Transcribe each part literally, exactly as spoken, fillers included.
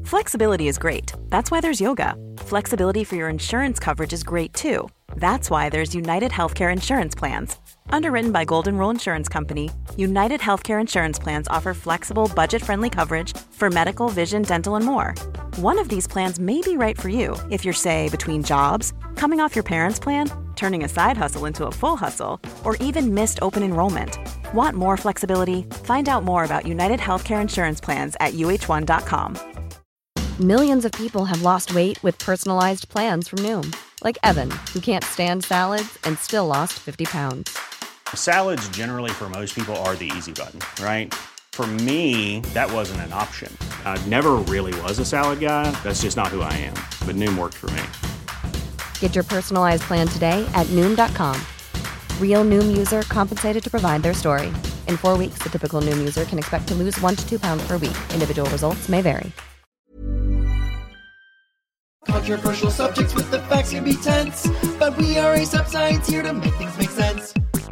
Flexibility is great. That's why there's yoga. Flexibility for your insurance coverage is great too. That's why there's United Healthcare Insurance Plans. Underwritten by Golden Rule Insurance Company, United Healthcare Insurance Plans offer flexible, budget-friendly coverage for medical, vision, dental, and more. One of these plans may be right for you if you're, say, between jobs, coming off your parents' plan, turning a side hustle into a full hustle, or even missed open enrollment. Want more flexibility? Find out more about United Healthcare Insurance Plans at U H one dot com. Millions of people have lost weight with personalized plans from Noom. Like Evan, who can't stand salads and still lost fifty pounds. Salads generally for most people are the easy button, right? For me, that wasn't an option. I never really was a salad guy. That's just not who I am. But Noom worked for me. Get your personalized plan today at Noom dot com. Real Noom user compensated to provide their story. In four weeks, the typical Noom user can expect to lose one to two pounds per week. Individual results may vary. Controversial subjects with the facts can be tense, but we are Ace Up Science here to make things make sense.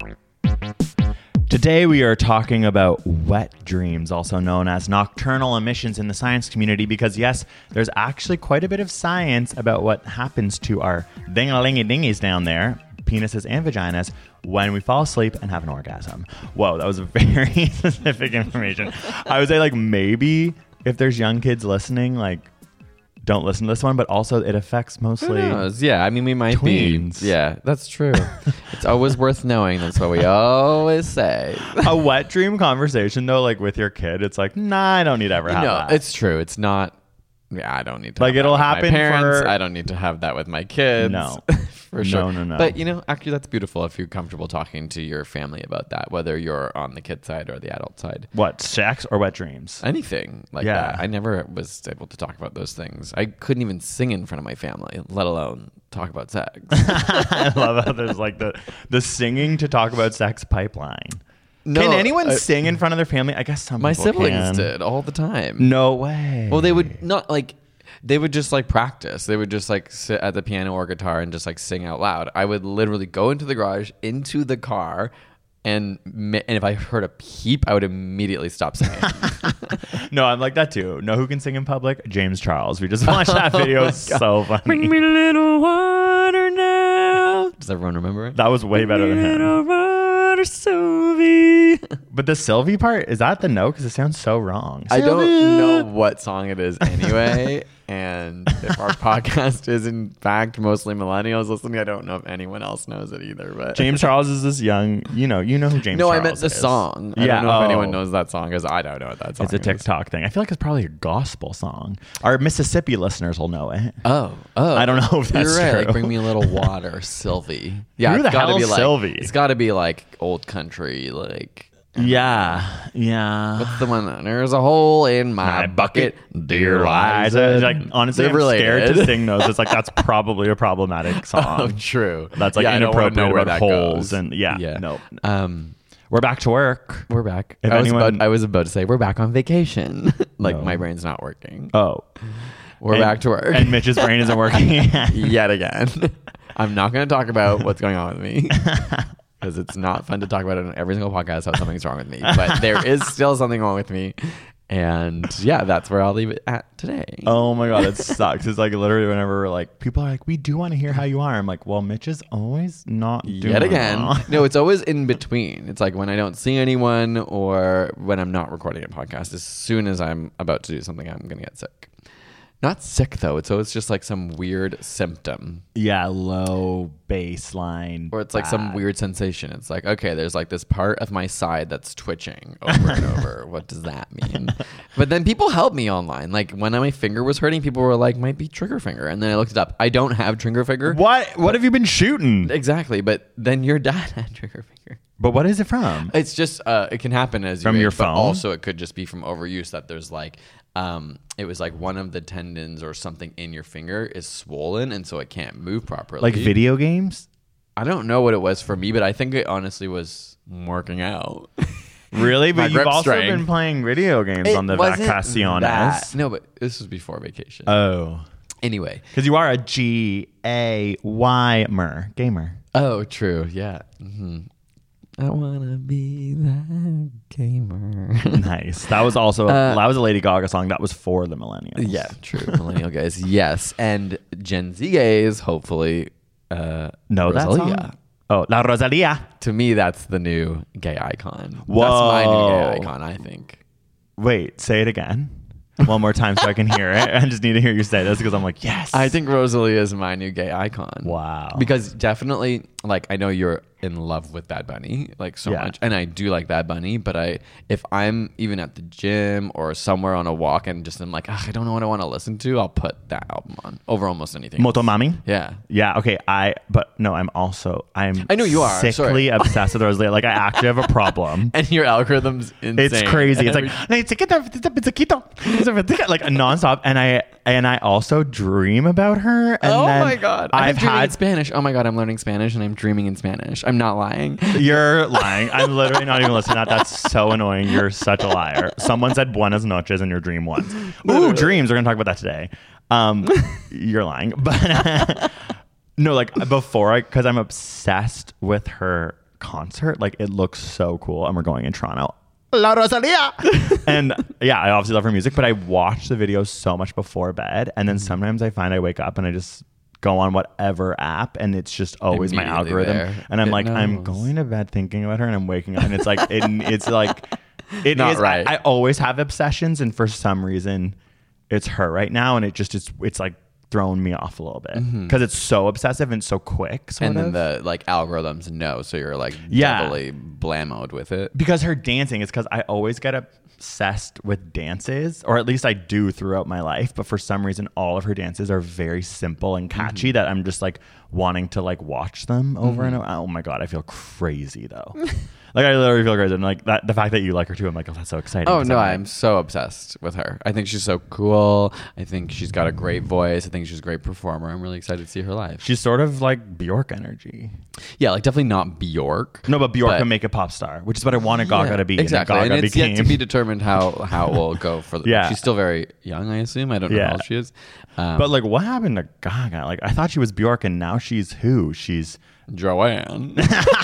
Today we are talking about wet dreams, also known as nocturnal emissions in the science community, because yes, there's actually quite a bit of science about what happens to our ding-a-lingy-dingies down there, penises and vaginas, when we fall asleep and have an orgasm. Whoa, that was very specific information. I would say like maybe if there's young kids listening, like don't listen to this one, but also it affects mostly Who knows? Yeah, I mean, we might tweens. be. Yeah, that's true. It's always worth knowing. That's what we always say. A wet dream conversation, though, like with your kid, it's like, nah, I don't need to ever have no, that. it's true. It's not. Yeah, I don't need to. Like, have it'll that with happen my parents. for- I don't need to have that with my kids. No. For sure. No, no, no. But, you know, actually, that's beautiful if you're comfortable talking to your family about that, whether you're on the kid side or the adult side. What, sex or wet dreams? Anything like Yeah. that. I never was able to talk about those things. I couldn't even sing in front of my family, let alone talk about sex. I love how there's like the, the singing to talk about sex pipeline. No, Can anyone I- sing in front of their family? I guess some My people siblings can. did all the time. No way. Well, they would not like, they would just like practice. They would just like sit at the piano or guitar and just like sing out loud. I would literally go into the garage, into the car, and and if I heard a peep, I would immediately stop singing. No, I'm like that too. Know who can sing in public? James Charles. We just watched that video. It's so funny. Bring me a little water now. Does everyone remember it? That was way better than him. Little water, Sylvie. But the Sylvie part, is that the note? Because it sounds so wrong. I don't Sylvie. know what song it is anyway. And if our podcast is in fact mostly millennials listening, I don't know if anyone else knows it either. But James Charles is this young, you know, you know who James no, Charles I meant the is. song. I Yeah, don't know oh. if anyone knows that song because I don't know what that song It's a is. TikTok thing. I feel like it's probably a gospel song. Our Mississippi listeners will know it. Oh, oh. I don't know if that's You're right. true. Like, bring me a little water, Sylvie. Yeah, Who the it's gotta hell be is like Sylvie? It's got to be like old country, like. Yeah, yeah. What's the one? That, There's a hole in my, My bucket, bucket, dear Liza. Liza. Like, honestly, They're I'm scared related. to sing those. It's like, that's probably a problematic song. Oh, true. That's like Yeah, I don't wanna inappropriate know where about that holes goes. and yeah, Yeah. no. Um, We're back to work. we're back. If I was, anyone- about, I was about to say we're back on vacation. like No. my brain's not working. Oh, We're And- back to work. and Mitch's brain isn't working yet again. I'm not going to talk about what's going on with me because it's not fun to talk about it on every single podcast how something's wrong with me. But there is still something wrong with me. And yeah, that's where I'll leave it at today. Oh my God, it sucks. It's like literally whenever we're like, people are like, we do want to hear how you are. I'm like, well, Mitch is always not doing Yet again. well. No, it's always in between. It's like when I don't see anyone or when I'm not recording a podcast. As soon as I'm about to do something, I'm going to get sick. Not sick though. It's always just like some weird symptom. Yeah, low baseline. Or it's like some bad. weird sensation. It's like, okay, there's like this part of my side that's twitching over and over. What does that mean? But then people help me online. Like when my finger was hurting, people were like, might be trigger finger. And then I looked it up. I don't have trigger finger. What? What have you been shooting? Exactly. But then your dad had trigger finger. But what is it from? It's just, uh, it can happen as you From age, your but phone? also it could just be from overuse that there's like, um, it was like one of the tendons or something in your finger is swollen and so it can't move properly. Like video games? I don't know what it was for me, but I think it honestly was working out. Really? My But you've grip also strength. been playing video games on the wasn't Vacaciones. that. No, but this was before vacation. Oh. anyway. Because you are a G A Y mer gamer. Oh, true. Yeah. Mm-hmm. I wanna be that gamer. Nice. That was also Uh, that was a Lady Gaga song. That was for the millennials. Yeah, true. Millennial gays, yes, and Gen Z gays, hopefully. Uh, No, that's Rosalia. Oh, La Rosalia. To me, that's the new gay icon. Whoa. That's my new gay icon, I think. Wait, say it again. One more time so I can hear it. I just need to hear you say this because I'm like, yes. I think Rosalia is my new gay icon. Wow. Because definitely, like, I know you're in love with Bad Bunny, like, so Yeah. much. And I do like Bad Bunny, but I, if I'm even at the gym or somewhere on a walk and just I'm like, "Ugh, I don't know what I want to listen to, I'll put that album on over almost anything. else. Motomami? Yeah. Yeah, okay. I but no, I'm also I'm I know you are, sickly sorry. obsessed with Rosalia. Like I actually have a problem. And your algorithm's insane. It's crazy. It's like Every- like nonstop, and I and I also dream about her. And oh then my god! I'm I've dreaming in had. Spanish. Oh my god! I'm learning Spanish and I'm dreaming in Spanish. I'm not lying. You're lying. I'm literally not even listening to that. That's so annoying. You're such a liar. Someone said buenas noches in your dream once. Ooh, dreams. We're gonna talk about that today. Um, you're lying, but no, like before I, because I'm obsessed with her concert. Like it looks so cool, and we're going in Toronto. La Rosalia. And yeah, I obviously love her music, but I watch the videos so much before bed, and then sometimes I find I wake up and I just go on whatever app, and it's just always my Immediately algorithm, there. and I'm It like, I'm knows. going to bed thinking about her, and I'm waking up, and it's like, it, it's like, it Not is. right. I, I always have obsessions, and for some reason, it's her right now, and it just it's it's like throwing me off a little bit because it's so obsessive and so quick. Sort And then of. the like algorithms know, so you're like Yeah. doubly blammoed with it. Because her dancing is because I always get obsessed with dances, or at least I do throughout my life. But for some reason, all of her dances are very simple and catchy that I'm just like wanting to like watch them over and over. Oh my god, I feel crazy though. Like I literally feel crazy. And like that, the fact that you like her too, I'm like, oh, that's so exciting. Oh 'Cause no, I'm like- I'm so obsessed with her. I think she's so cool. I think she's got a great voice. I think she's a great performer. I'm really excited to see her live. She's sort of like Bjork energy. Yeah, like definitely not Bjork. No, but Bjork But- can make a pop star, which is what I wanted Gaga Yeah, to be. exactly, And, and, then Gaga it's became. yet to be determined how how it will go for. The, Yeah. she's still very young, I assume. I don't know Yeah. how old she is. Um, But like, what happened to Gaga? Like, I thought she was Bjork, and now she's who? She's Joanne.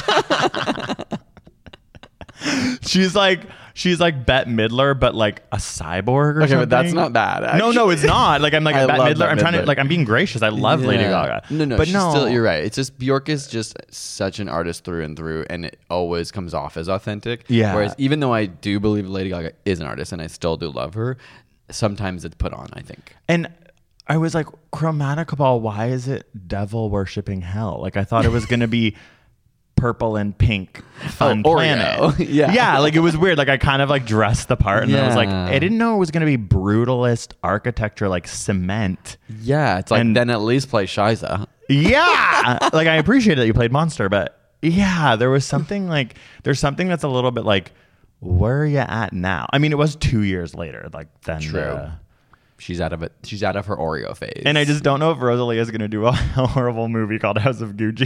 she's like she's like Bette Midler, but like a cyborg or Okay, something. but that's not bad, No, no, actually. it's not. Like I'm like I Bette love Midler. Bette I'm trying to Midler. like I'm being gracious. I love Lady Yeah. Gaga. No, no, but she's no, still, you're right. It's just Bjork is just such an artist through and through, and it always comes off as authentic. Yeah. Whereas even though I do believe Lady Gaga is an artist, and I still do love her, sometimes it's put on, I think. And I was like, Chromatica Ball. Why is it devil worshipping hell? Like I thought it was gonna be purple and pink fun Oh, Oreo. planet. Yeah. yeah. Like it was weird. Like I kind of like dressed the part, and then I was like, Yeah. I didn't know it was gonna be brutalist architecture, like cement. Yeah, it's like And- then at least play Shiza. Yeah. Like I appreciate that you played Monster, but yeah, there was something like there's something that's a little bit like, where are you at now? I mean, it was two years later, like then True. the- She's out of it. She's out of her Oreo phase. and I just don't know if Rosalia is gonna do a horrible movie called House of Gucci.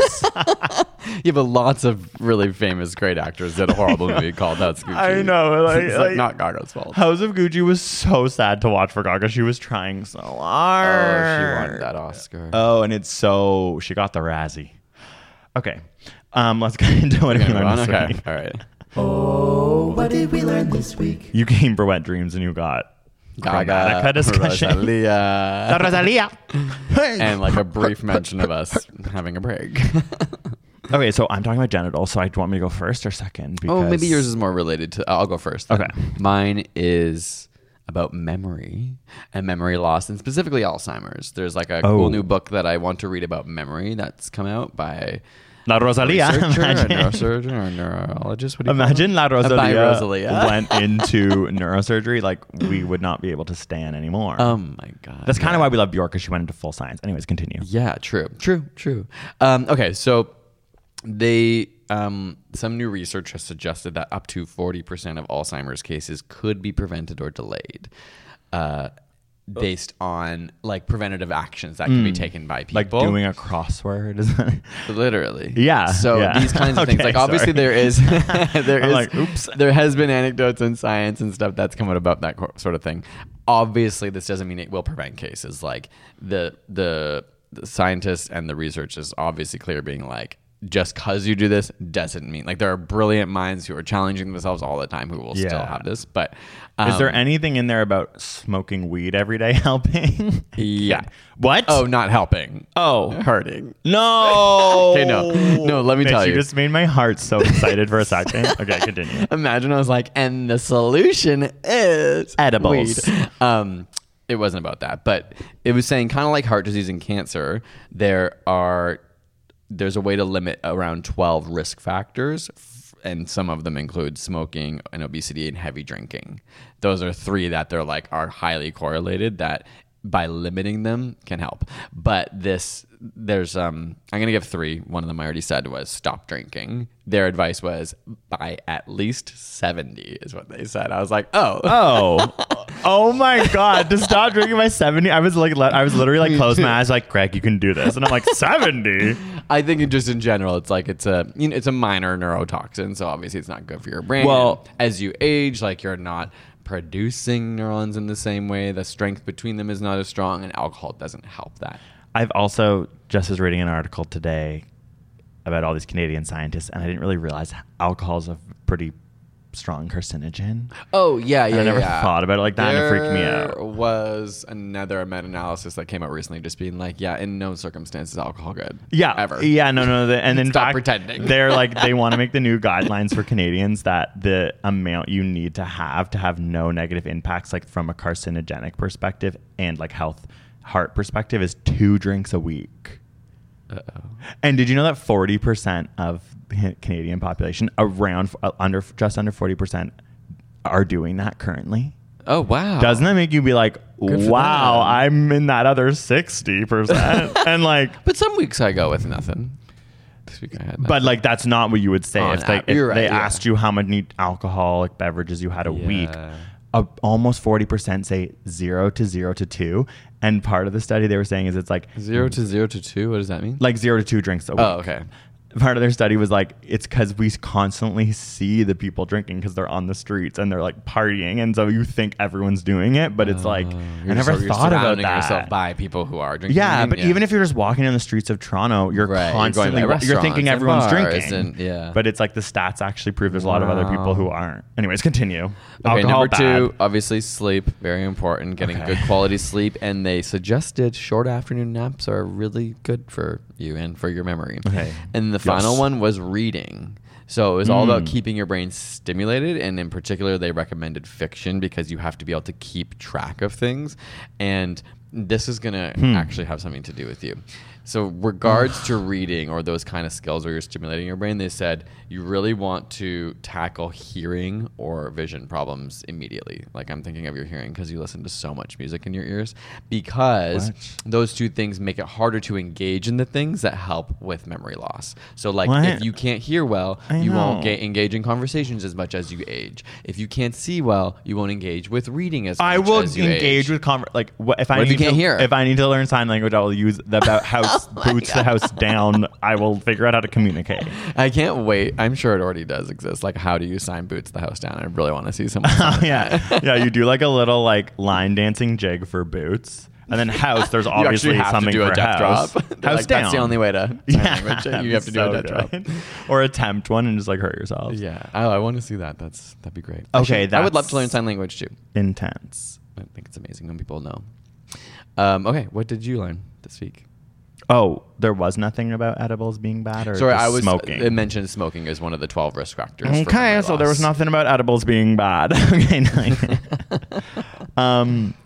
yeah, but lots of really famous, great actors did a horrible movie called That's Gucci. I know, like- it's like, like- not Gaga's fault. House of Gucci was so sad to watch for Gaga. She was trying so hard. Oh, she won that Oscar. Oh, and it's so she got the Razzie. Okay, um, let's get into what Okay, we move on. learned this Okay, week. all right. Oh, what did we learn this week? You came for Wet Dreams and you got Gaga, Chromatica discussion. Rosalia, La Rosalia. and like a brief mention of us having a break. Okay, so I'm talking about genitals. So I do you want me to go first or second? Oh, maybe Because- yours is more related to. I'll go first. then. Okay. Mine is about memory and memory loss, and specifically Alzheimer's. There's like a Oh. cool new book that I want to read about memory that's come out by La Rosalia. researcher, a Imagine, neurosurgeon, or a neurologist. What do you imagine La call them? Rosalia, By Rosalia. went into neurosurgery. Like we would not be able to stand anymore. Oh my god. That's kind yeah. of why we love Bjork, because she went into full science. Anyways, continue. Yeah, true, true, true. Um, okay, so they um, some new research has suggested that up to forty percent of Alzheimer's cases could be prevented or delayed, uh, based on like preventative actions that can be taken by people. Like doing a crossword. Is that- Literally. Yeah, So yeah. these kinds of things, Okay, like obviously sorry. there is, there I'm is, like, oops. there has been anecdotes in science and stuff that's come out about that co- sort of thing. Obviously, this doesn't mean it will prevent cases. Like the the, the scientists and the research is obviously clear, being like, just because you do this doesn't mean, like, there are brilliant minds who are challenging themselves all the time who will Yeah. still have this. But um, Is there anything in there about smoking weed every day helping? Yeah. What? Oh, not helping. Oh. Hurting. No. Okay, no. No, let me Mitch, tell you. You just made my heart so excited for a second. Okay, continue. Imagine I was like, and the solution is Edibles. weed. Um, it wasn't about that, but it was saying kind of like heart disease and cancer, there are there's a way to limit around twelve risk factors, and some of them include smoking and obesity and heavy drinking. Those are three that they're like are highly correlated that by limiting them can help. But this, there's, um, I'm going to give three. One of them I already said was stop drinking. Their advice was by at least seventy is what they said. I was like, oh. Oh. Oh my God. To stop drinking by seventy. I was like, I was literally like closed my eyes like, Greg, you can do this. And I'm like, seventy? I think it just in general, it's like it's a you know, it's a minor neurotoxin, so obviously it's not good for your brain. Well, and as you age, like you're not producing neurons in the same way. The strength between them is not as strong, and alcohol doesn't help that. I've also just was reading an article today about all these Canadian scientists, and I didn't really realize alcohol is a pretty strong carcinogen. Oh yeah, yeah. I never yeah. thought about it like that, there and it freaked me out. There was another meta-analysis that came out recently, just being like, yeah, in no circumstance is alcohol good. Yeah, ever. Yeah, no, no. The, and in Stop fact, pretending. they're like they want to make the new guidelines for Canadians that the amount you need to have to have no negative impacts, like from a carcinogenic perspective and like health heart perspective, is two drinks a week. Uh-oh. And did you know that forty percent of the Canadian population, around uh, under just under forty percent, are doing that currently? Oh wow! Doesn't that make you be like, wow, them. I'm in that other sixty percent? And like, but some weeks I go with nothing. This week I had nothing. But like that's not what you would say Oh, if no, they, if you're right, they yeah. asked you how many alcoholic beverages you had a Yeah. week. Uh, almost forty percent say zero to zero to two. And part of the study they were saying is it's like zero to zero to two. What does that mean? like zero to two drinks a week. Oh, okay. Part of their study was like it's because we constantly see the people drinking because they're on the streets and they're like partying, and so you think everyone's doing it, but it's like Oh, I you're never so- you're thought about surrounding that. yourself by people who are drinking. Yeah, but even if you're just walking in the streets of Toronto, you're Right, you're going constantly by you're, restaurants thinking and everyone's bars drinking. and- yeah. But it's like the stats actually prove there's a lot of other people who aren't. Anyways, continue. Okay, Alcohol number two, bad. obviously sleep, very important. Getting Okay. good quality sleep, and they suggested short afternoon naps are really good for you and for your memory. Okay. And the Yes. final one was reading. So it was all about Mm. keeping your brain stimulated, and in particular, they recommended fiction because you have to be able to keep track of things, and this is going to Hmm. actually have something to do with you. So regards to reading or those kind of skills where you're stimulating your brain, they said you really want to tackle hearing or vision problems immediately. Like I'm thinking of your hearing because you listen to so much music in your ears, because What? those two things make it harder to engage in the things that help with memory loss. So like What? if you can't hear well, I you won't know. get engage in conversations as much as you age. If you can't see well, you won't engage with reading as I much will as you engage age. with conver- like wh- if I What if need you can't to, hear? if I need to learn sign language, I will use the about house boots the house down. I will figure out how to communicate. I can't wait. I'm sure it already does exist. Like, how do you sign boots the house down? I really want to see someone. Oh, sign it. yeah, yeah. You do like a little like line dancing jig for boots, and then house. There's You obviously actually have something to do for a death house. drop. They're House like, down. That's the only way to sign Yeah, language. that'd You be have to do so a death drop. good. Or attempt one and just like hurt yourself. Yeah. Oh, I want to see that. That's that'd be great. I Okay, should- I would love that's- to learn sign language too. Intense. I think it's amazing when people know. Um, okay, what did you learn this week? Oh, there was nothing about edibles being bad, or Sorry, just I was smoking. It mentioned smoking as one of the twelve risk factors. for Okay, memory so there was loss. nothing about edibles being bad. Okay, no. um,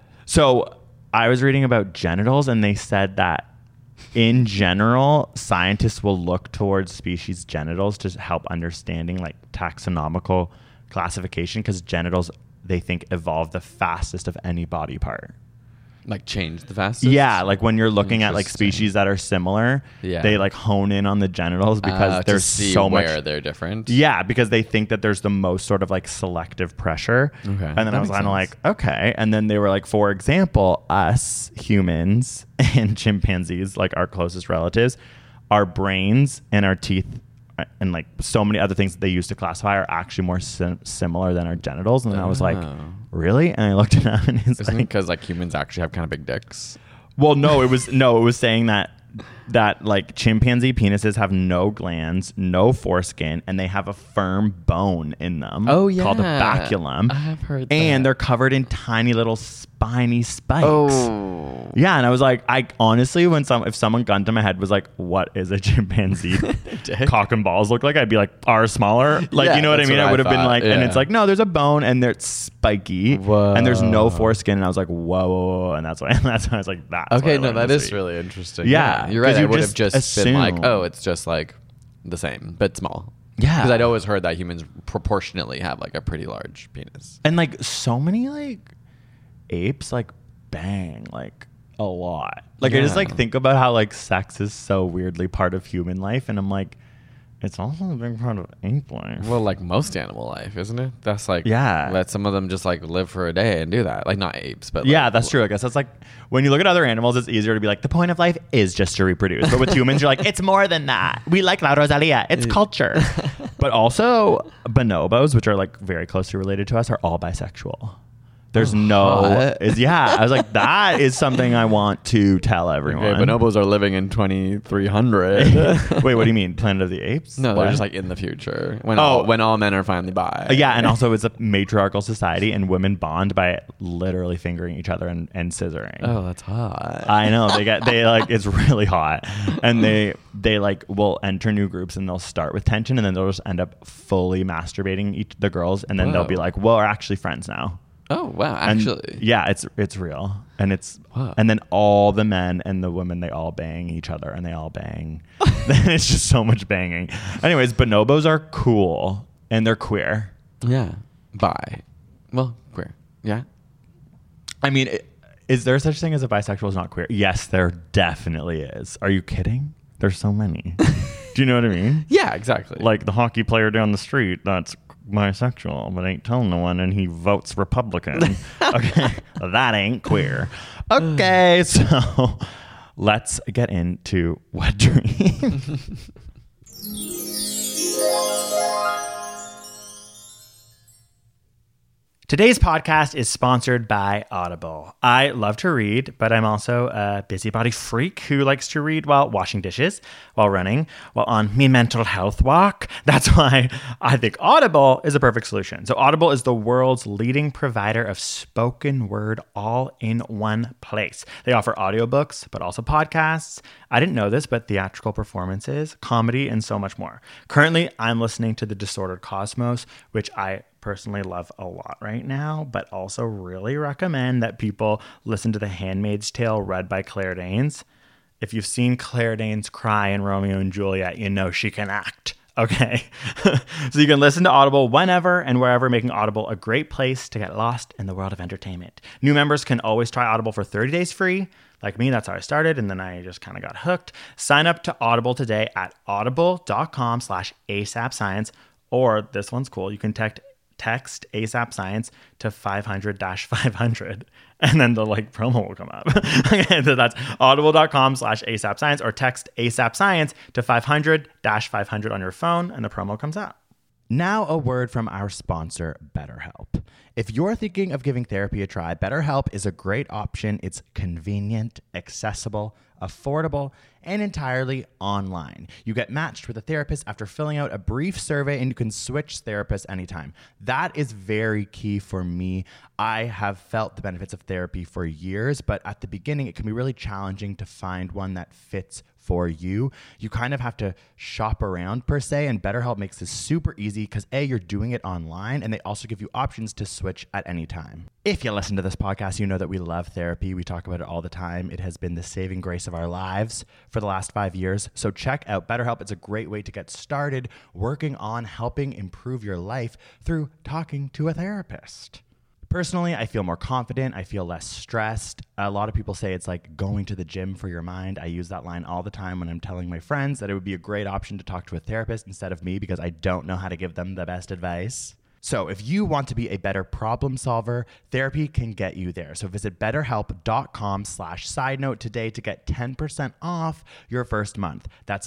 so I was reading about genitals, and they said that in general, scientists will look towards species genitals to help understanding like taxonomical classification, because genitals they think evolve the fastest of any body part. Like change the fastest. Yeah, like when you're looking at like Interesting. species that are similar, Yeah. they like hone in on the genitals because Uh, to there's see so where much. they're different. Yeah, because they think that there's the most sort of like selective pressure. Okay, And then that I was makes kind of sense. like, okay. And then they were like, for example, us humans and chimpanzees, like our closest relatives, our brains and our teeth and like so many other things that they use to classify are actually more sim- similar than our genitals. And then I was like, Oh. really? And I looked it up, and it's Isn't it like, because like humans actually have kind of big dicks? well, no, it was no, it was saying that that like chimpanzee penises have no glands, no foreskin, and they have a firm bone in them. Oh, yeah. Called a baculum. I have heard that. And they're covered in tiny little spiny spikes. Oh. Yeah, and I was like, I honestly, when some if someone gunned to my head was like, what is a chimpanzee cock and balls look like? I'd be like, are smaller? Like, Yeah, you know what I that's mean? what I I would have been thought, like, and yeah. it's like, no, there's a bone and they're spiky, Whoa. and there's no foreskin. And I was like, whoa, whoa, whoa. And that's why that's why I was like, that's Okay, why I no, learned that this is week. really interesting. Yeah, you're right. 'cause I you would have just just been like, assume. oh, it's just like the same, but small. Yeah. Because I'd always heard that humans proportionately have like a pretty large penis. And like so many like apes like bang like a lot. Like I just Yeah. like think about how like sex is so weirdly part of human life, and I'm like, it's also a big part of ape life. Well, like most animal life, isn't it? That's like, Yeah. let some of them just like live for a day and do that. Like not apes, but like, Yeah, that's true. I guess that's like when you look at other animals, it's easier to be like, the point of life is just to reproduce. But with humans, you're like, it's more than that. We like La Rosalia. It's culture. But also bonobos, which are like very closely related to us, are all bisexual. There's no, hot. is yeah. I was like, that is something I want to tell everyone. Okay, bonobos are living in twenty-three hundred. Wait, what do you mean? Planet of the Apes? No, What? they're just like in the future when Oh. all, when all men are finally bi. Uh, yeah, and also it's a matriarchal society, and women bond by literally fingering each other and, and scissoring. Oh, that's hot. I know they get they like it's really hot, and they they like will enter new groups and they'll start with tension, and then they'll just end up fully masturbating each the girls, and then Whoa. they'll be like, well, we're actually friends now. Oh wow, And actually. yeah, it's it's real, and it's Wow. and then all the men and the women, they all bang each other, and they all bang. It's just so much banging. Anyways, bonobos are cool and they're queer. Yeah. Bi. Well, queer. Yeah. I mean, i- is there such thing as a bisexual is not queer? Yes, there definitely is. Are you kidding? There's so many. Do you know what I mean? Yeah, exactly. Like the hockey player down the street that's bisexual but ain't telling no one, and he votes Republican. Okay, that ain't queer. Okay, so let's get into Wet Dream. Today's podcast is sponsored by Audible. I love to read, but I'm also a busybody freak who likes to read while washing dishes, while running, while on me mental health walk. That's why I think Audible is a perfect solution. So Audible is the world's leading provider of spoken word all in one place. They offer audiobooks, but also podcasts. I didn't know this, but theatrical performances, comedy, and so much more. Currently, I'm listening to The Disordered Cosmos, which I personally love a lot right now, but also really recommend that people listen to The Handmaid's Tale read by Claire Danes. If you've seen Claire Danes cry in Romeo and Juliet, you know she can act. Okay. So you can listen to Audible whenever and wherever, making Audible a great place to get lost in the world of entertainment. New members can always try Audible for thirty days free. Like me, that's how I started, and then I just kind of got hooked. Sign up to Audible today at audible.com slash ASAP Science, or this one's cool. You can text text ASAP Science to five hundred dash five hundred, and then the like promo will come up. Okay, so that's audible.com slash ASAP Science, or text ASAP Science to five hundred dash five hundred on your phone, and the promo comes out. Now a word from our sponsor, BetterHelp. If you're thinking of giving therapy a try, BetterHelp is a great option. It's convenient, accessible, affordable, and entirely online. You get matched with a therapist after filling out a brief survey, and you can switch therapists anytime. That is very key for me. I have felt the benefits of therapy for years, but at the beginning, it can be really challenging to find one that fits for you. You kind of have to shop around per se, and BetterHelp makes this super easy because A, you're doing it online, and they also give you options to switch at any time. If you listen to this podcast, you know that we love therapy. We talk about it all the time. It has been the saving grace of our lives for the last five years. So check out BetterHelp. It's a great way to get started working on helping improve your life through talking to a therapist. Personally, I feel more confident. I feel less stressed. A lot of people say it's like going to the gym for your mind. I use that line all the time when I'm telling my friends that it would be a great option to talk to a therapist instead of me, because I don't know how to give them the best advice. So if you want to be a better problem solver, therapy can get you there. So visit betterhelp.com slash side note today to get ten percent off your first month. That's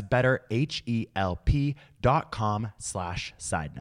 betterhelp.com slash side note.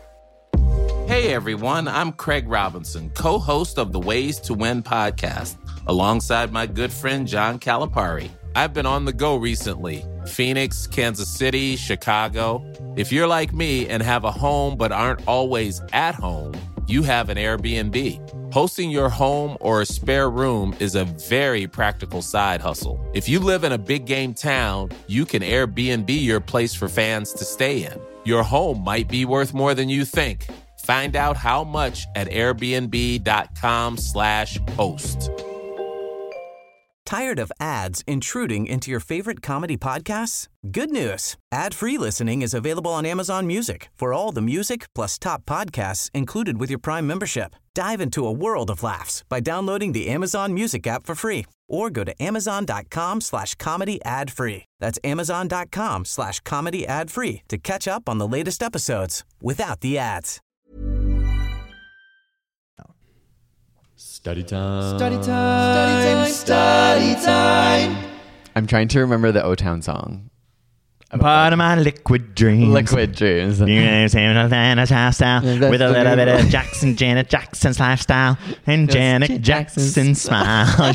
Hey everyone, I'm Craig Robinson, co-host of the Ways to Win podcast. alongside my good friend John Calipari. I've been on the go recently. Phoenix, Kansas City, Chicago. If you're like me and have a home but aren't always at home, you have an Airbnb. Hosting your home or a spare room is a very practical side hustle. If you live in a big game town, you can Airbnb your place for fans to stay in. Your home might be worth more than you think. Find out how much at airbnb.com slash host. Tired of ads intruding into your favorite comedy podcasts? Good news. Ad-free listening is available on Amazon Music for all the music plus top podcasts included with your Prime membership. Dive into a world of laughs by downloading the Amazon Music app for free or go to amazon.com slash comedy ad free. That's amazon.com slash comedy ad free to catch up on the latest episodes without the ads. Study time. Study time. Study time. Study time. I'm trying to remember the O-Town song. Part of my liquid dreams. Liquid Dreams. With a little bit of Jackson, Janet Jackson's lifestyle, and Janet Jackson's smile.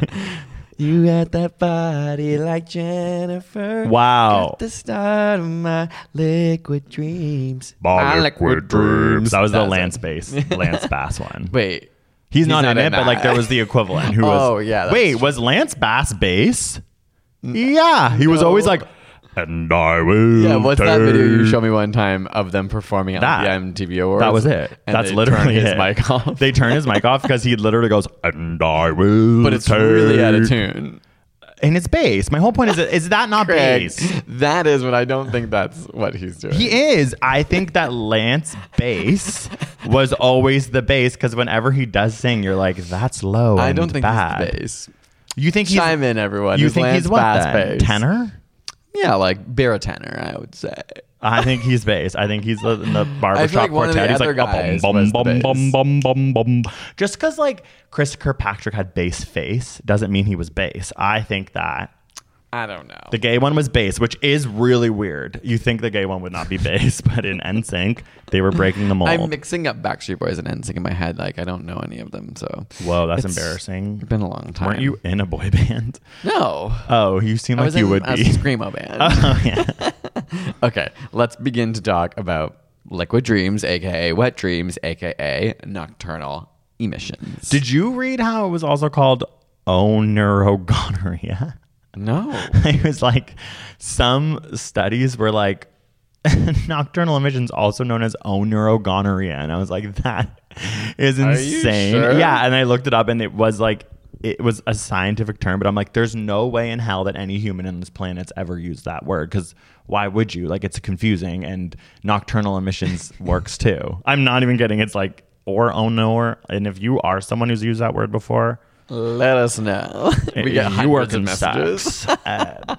You got that body like Jennifer. Wow. Got the start of my liquid dreams. My liquid dreams. That was the That's Lance it. Bass, Lance Bass one. Wait. He's, not, not in in it, but like that. there was the equivalent. Who was? Oh, yeah, that's Wait, true. was Lance Bass bass? Yeah, he was always like, and I will. Yeah, what's that take-" video you showed me one time of them performing at That. the M T V Awards? That was it. And That's they literally turn his it. mic off. They turn his mic off because he literally goes, and I will. But it's really out of take-" tune. And it's bass. My whole point is, is that not Craig, bass? that is what I don't think that's what he's doing. He is. I think that Lance bass was always the bass because whenever he does sing, you're like, that's low. I and don't think bad. he's the bass. You think he's Chime in, everyone. You Is think Lance he's what Bass then? bass? Tenor? Yeah, like baritone, I would say. I think he's bass. I think he's the- in the barbershop like one of the quartet. He's other like guys bum was bum the bum bass. bum bum bum bum. Just because like Chris Kirkpatrick had bass face doesn't mean he was bass. I think that I don't know. the gay one was bass, which is really weird. You think the gay one would not be bass, but in N Sync they were breaking the mold. I'm mixing up Backstreet Boys and N Sync in my head. Like, I don't know any of them, so. Whoa, that's It's embarrassing. been a long time. Weren't you in a boy band? No. Oh, you seem I like was you in would a be. Screamo band. Oh yeah. Okay, let's begin to talk about liquid dreams, aka wet dreams, aka nocturnal emissions. Did you read how it was also called oneirogonorrhea? No. It was like some studies were like nocturnal emissions, also known as oneirogonorrhea, and I was like, that is Are you insane. sure? Yeah, and I looked it up, and it was like it was a scientific term, but I'm like, there's no way in hell that any human on this planet's ever used that word, because why would you? Like, it's confusing, and nocturnal emissions works too. I'm not even kidding. It's like or onor, and if you are someone who's used that word before, Let us know. we get you work hundreds of in messages. stocks. Uh,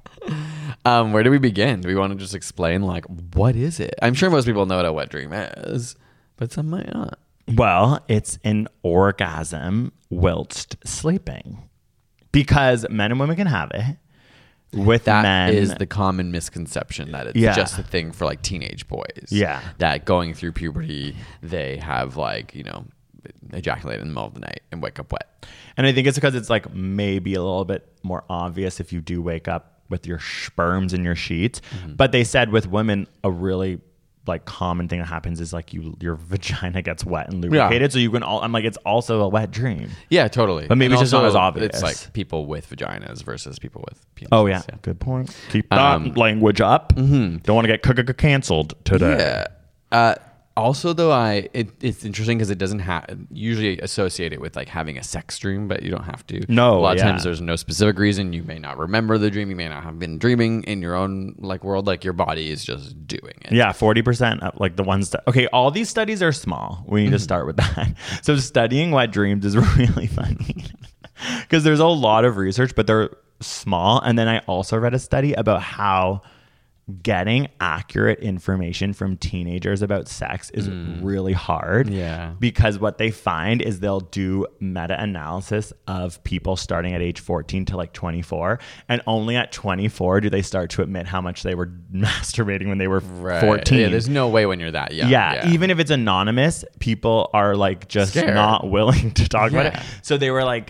Um, where do we begin? Do we want to just explain, like, what is it? I'm sure most people know what a wet dream is, but some might not. Well, it's an orgasm whilst sleeping, because men and women can have it. With That men, is the common misconception that it's Yeah. just a thing for like teenage boys. Yeah. That going through puberty, they have like, you know, ejaculate in the middle of the night and wake up wet. and I think it's because it's like maybe a little bit more obvious if you do wake up with your sperms in your sheets. Mm-hmm. But they said with women, a really like common thing that happens is like you your vagina gets wet and lubricated, so you can all. I'm like, it's also a wet dream. Yeah, totally. But maybe And it's just not also, as obvious. It's like people with vaginas versus people with penises. Oh yeah, good point. Keep that Um, language up. Don't want to get c- c- canceled today. Yeah. Uh, also, though, I it, it's interesting because it doesn't have usually associate it with like having a sex dream, but you don't have to. No, a lot yeah. of times there's no specific reason. You may not remember the dream. You may not have been dreaming in your own like world. Like your body is just doing it. Yeah, forty percent of like the ones that, okay, all these studies are small. We need to start with that. So studying wet dreams is really funny because there's a lot of research, but they're small. And then I also read a study about how getting accurate information from teenagers about sex is really hard. Yeah. Because what they find is they'll do meta-analysis of people starting at age fourteen to like twenty-four. And only at twenty-four do they start to admit how much they were masturbating when they were Right. fourteen. Yeah, there's no way when you're that young. Yeah, even if it's anonymous, people are like just Scared. not willing to talk about it. Yeah. So they were like,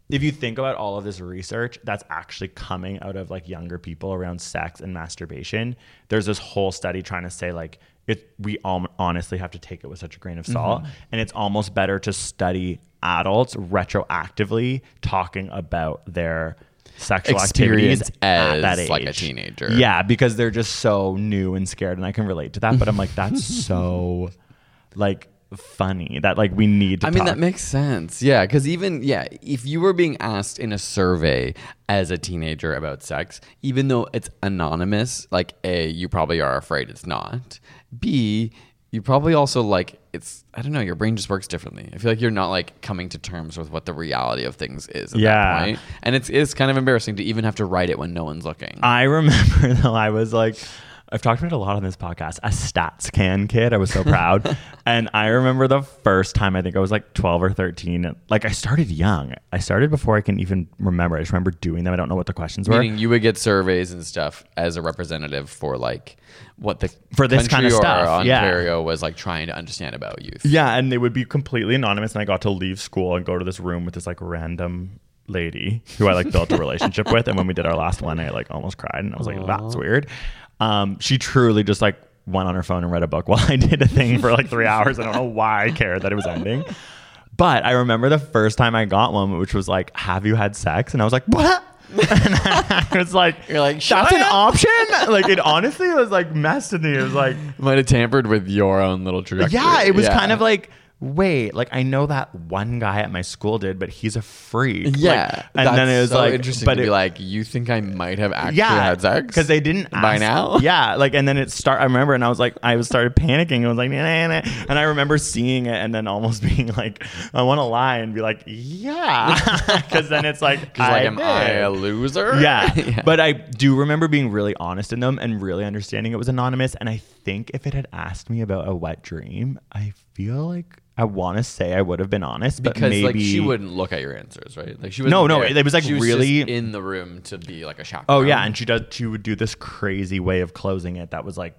if you think about all of this research that's actually coming out of like younger people around sex and masturbation, there's this whole study trying to say like it, we all honestly have to take it with such a grain of salt. Mm-hmm. And it's almost better to study adults retroactively talking about their sexual experience activities as at that age. Like a teenager. Yeah, because they're just so new and scared, and I can relate to that. But I'm like, that's so like funny that like we need to I mean, talk. that makes sense. Yeah, because even, yeah, if you were being asked in a survey as a teenager about sex, even though it's anonymous, like A, you probably are afraid it's not. B, you probably also like, it's, I don't know, your brain just works differently. I feel like you're not like coming to terms with what the reality of things is at yeah. that point. And it's, it's kind of embarrassing to even have to write it when no one's looking. I remember though, I was like, I've talked about it a lot on this podcast, a stats can kid. I was so proud. And I remember the first time, I think I was like twelve or thirteen. Like I started young. I started before I can even remember. I just remember doing them. I don't know what the questions were. Meaning you would get surveys and stuff as a representative for like what the for this kind of or stuff. Ontario yeah. was like trying to understand about youth. Yeah. And they would be completely anonymous. And I got to leave school and go to this room with this like random lady who I like built a relationship with. And when we did our last one, I like almost cried. And I was like, Aww. That's weird. Um, she truly just like went on her phone and read a book while I did a thing for like three hours. I don't know why I cared that it was ending. But I remember the first time I got one, which was like, have you had sex? And I was like, what? And I was like, you're like, that's an option? Like it honestly was like messed with me. It was like, might have tampered with your own little trajectory. Yeah, it was yeah. kind of like, wait, like I know that one guy at my school did, but he's a freak. Yeah, like, and then it was so like, interesting but to it, be like, you think I might have actually yeah, had sex because they didn't ask, by now. Yeah, like and then it start. I remember, and I was like, I was started panicking. I was like, nah, nah, nah. And I remember seeing it, and then almost being like, I want to lie and be like, yeah, because then it's like, I like, am did. I a loser? Yeah. yeah, but I do remember being really honest in them and really understanding it was anonymous. And I think if it had asked me about a wet dream, I feel like. I want to say I would have been honest, but because maybe like she wouldn't look at your answers, right? Like she was no, no. It was like she was really just in the room to be like a chaperone. Oh yeah, and she does. She would do this crazy way of closing it that was like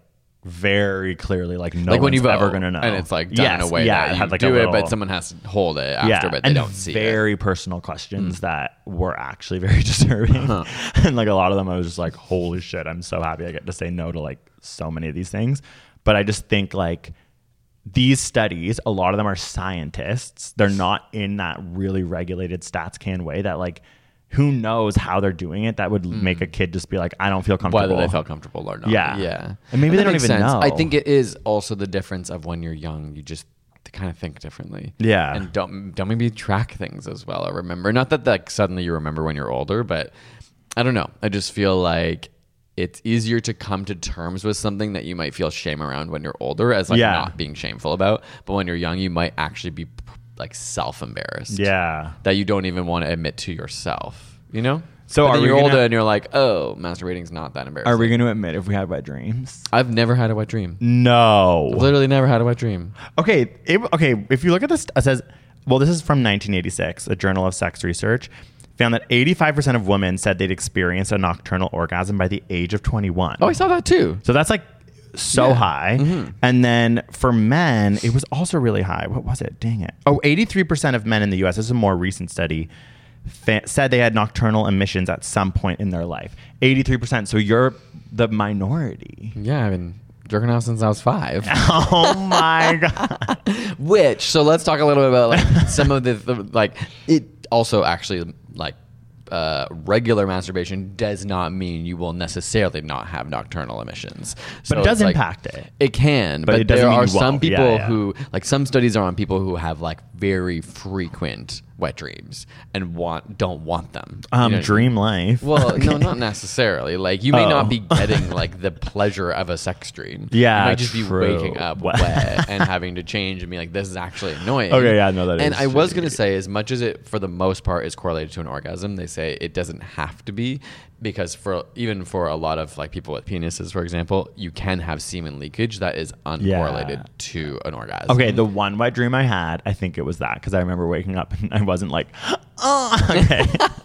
very clearly like no like when one's you vote, ever gonna know, and it's like done yes, in a way yeah, that it you had like do a little, it, but someone has to hold it after, yeah, but they and don't see very it. personal questions mm. that were actually very disturbing, uh-huh. and like a lot of them, I was just like, holy shit, I'm so happy I get to say no to like so many of these things, but I just think like. These studies, a lot of them are scientists. They're not in that really regulated stats can way that like, who knows how they're doing it. That would mm. make a kid just be like, I don't feel comfortable. Whether they felt comfortable or not. Yeah. Yeah. And maybe and they don't even sense. know. I think it is also the difference of when you're young, you just kind of think differently. Yeah. And don't, don't maybe track things as well or remember. Not that like suddenly you remember when you're older, but I don't know. I just feel like it's easier to come to terms with something that you might feel shame around when you're older as like yeah. not being shameful about. But when you're young, you might actually be like self-embarrassed. Yeah. That you don't even want to admit to yourself, you know? So but are then we you're gonna, older and you're like, oh, masturbating's not that embarrassing. Are we going to admit if we had wet dreams? I've never had a wet dream. No. I've literally never had a wet dream. Okay. It, okay. If you look at this, it says, well, this is from nineteen eighty-six, a Journal of Sex Research. Found that eighty-five percent of women said they'd experienced a nocturnal orgasm by the age of twenty-one. Oh, I saw that too. So that's like so yeah. high. Mm-hmm. And then for men, it was also really high. What was it? Dang it. Oh, eighty-three percent of men in the U S, this is a more recent study, fa- said they had nocturnal emissions at some point in their life. eighty-three percent. So you're the minority. Yeah, I've been jerking off since I was five. Oh my God. Which, so let's talk a little bit about like some of the, the like, it also actually like uh, regular masturbation does not mean you will necessarily not have nocturnal emissions. So but it does like, impact it. It can, but, but it there are mean some won't. people yeah, yeah. who, like some studies are on people who have like very frequent wet dreams and want don't want them. Um, you know dream I mean? life. Well, okay. no, not necessarily. Like you may oh. not be getting like the pleasure of a sex dream. Yeah, you might just true. be waking up What? wet and having to change and be like, this is actually annoying. Okay, yeah, no, that and is I was true. gonna say, as much as it for the most part is correlated to an orgasm, they say it doesn't have to be, because for even for a lot of like people with penises, for example, you can have semen leakage that is uncorrelated yeah. to an orgasm. Okay, the one wet dream I had, I think it was that, because I remember waking up and I wasn't like, oh, okay.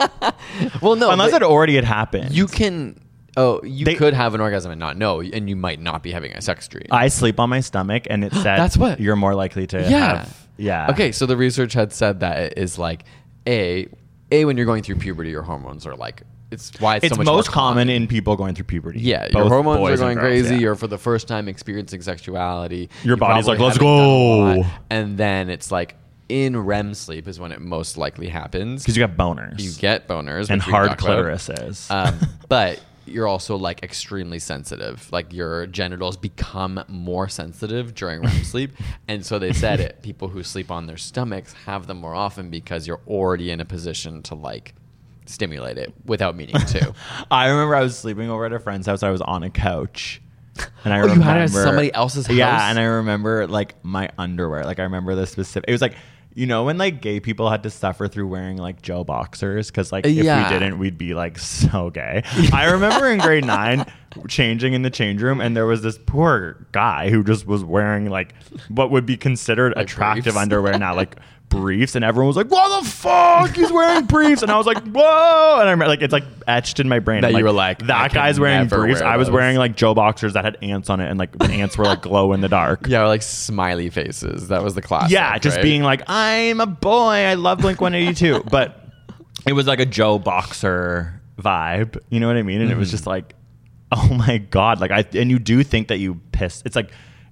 Well, no, unless it already had happened. You can. Oh, you They- could have an orgasm and not know, and you might not be having a sex dream. I sleep on my stomach, and it said That's what- you're more likely to yeah. have. Yeah. Okay, so the research had said that it is like a A, when you're going through puberty, your hormones are like, it's why it's, It's so much most more common in people going through puberty. Yeah, Both your hormones are boys and going girls, crazy. yeah. You're for the first time experiencing sexuality. Your You body's probably like, "Let's haven't done a go." lot. And then it's like in R E M sleep is when it most likely happens. Because you got boners. You get boners. and which we hard can talk about. clitorises. Um, but you're also like extremely sensitive. Like your genitals become more sensitive during R E M sleep. And so they said it, people who sleep on their stomachs have them more often because you're already in a position to like stimulate it without meaning to. I remember I was sleeping over at a friend's house. I was on a couch. And I Oh, you remember, had it at somebody else's house? Yeah, and I remember like my underwear. Like I remember the specific. It was like, you know, when like gay people had to suffer through wearing like Joe boxers because like if Yeah. we didn't, we'd be like so gay. I remember in grade nine changing in the change room, and there was this poor guy who just was wearing like what would be considered Like attractive briefs? underwear now, like briefs, and everyone was like, "What the fuck? He's wearing briefs!" And I was like, "Whoa!" And I remember like it's like etched in my brain. That I'm you were like, I that can guy's wearing never briefs. wear I was those. wearing like Joe boxers that had ants on it, and like the ants were like glow in the dark. Yeah, or like smiley faces. That was the classic. Yeah, just right? being like, I'm a boy. I love Blink one eighty-two. But it was like a Joe Boxer vibe. You know what I mean? And Mm-hmm. it was just like, oh my God. Like I and you do think that you pissed. It's like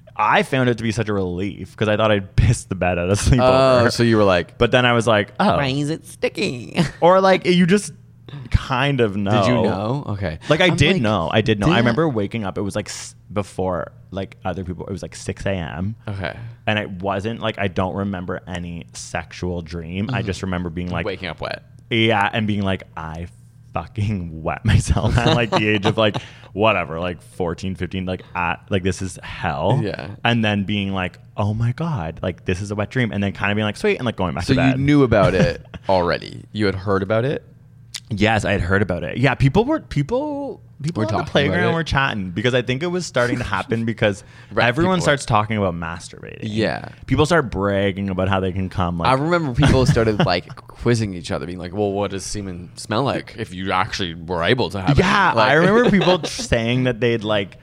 I found it to be such a relief because I thought I'd pissed the bed out of sleepover. Oh, so you were like, but then I was like, oh. why is it sticky? Or like you just kind of know. Did you know? Okay. Like I I'm did like, know. I did know. I did- remember waking up. It was like s- before like other people. It was like six a.m. Okay. And it wasn't like I don't remember any sexual dream. I just remember being like, Waking up wet. yeah, and being like, I fucking wet myself at like the age of like whatever, like fourteen, fifteen, like at like this is hell. Yeah. And then being like, oh my God, like this is a wet dream. And then kind of being like, sweet, and like going back So to bed. you knew about it already. You had heard about it. Yes, I had heard about it. Yeah, people were people people We're on the talking about playground it. were chatting because I think it was starting to happen because Right, everyone people- starts talking about masturbating. Yeah. People start bragging about how they can come. Like, I remember people started like quizzing each other, being like, "Well, what does semen smell like if you actually were able to have it?" yeah, Like- I remember people tr- saying that they'd like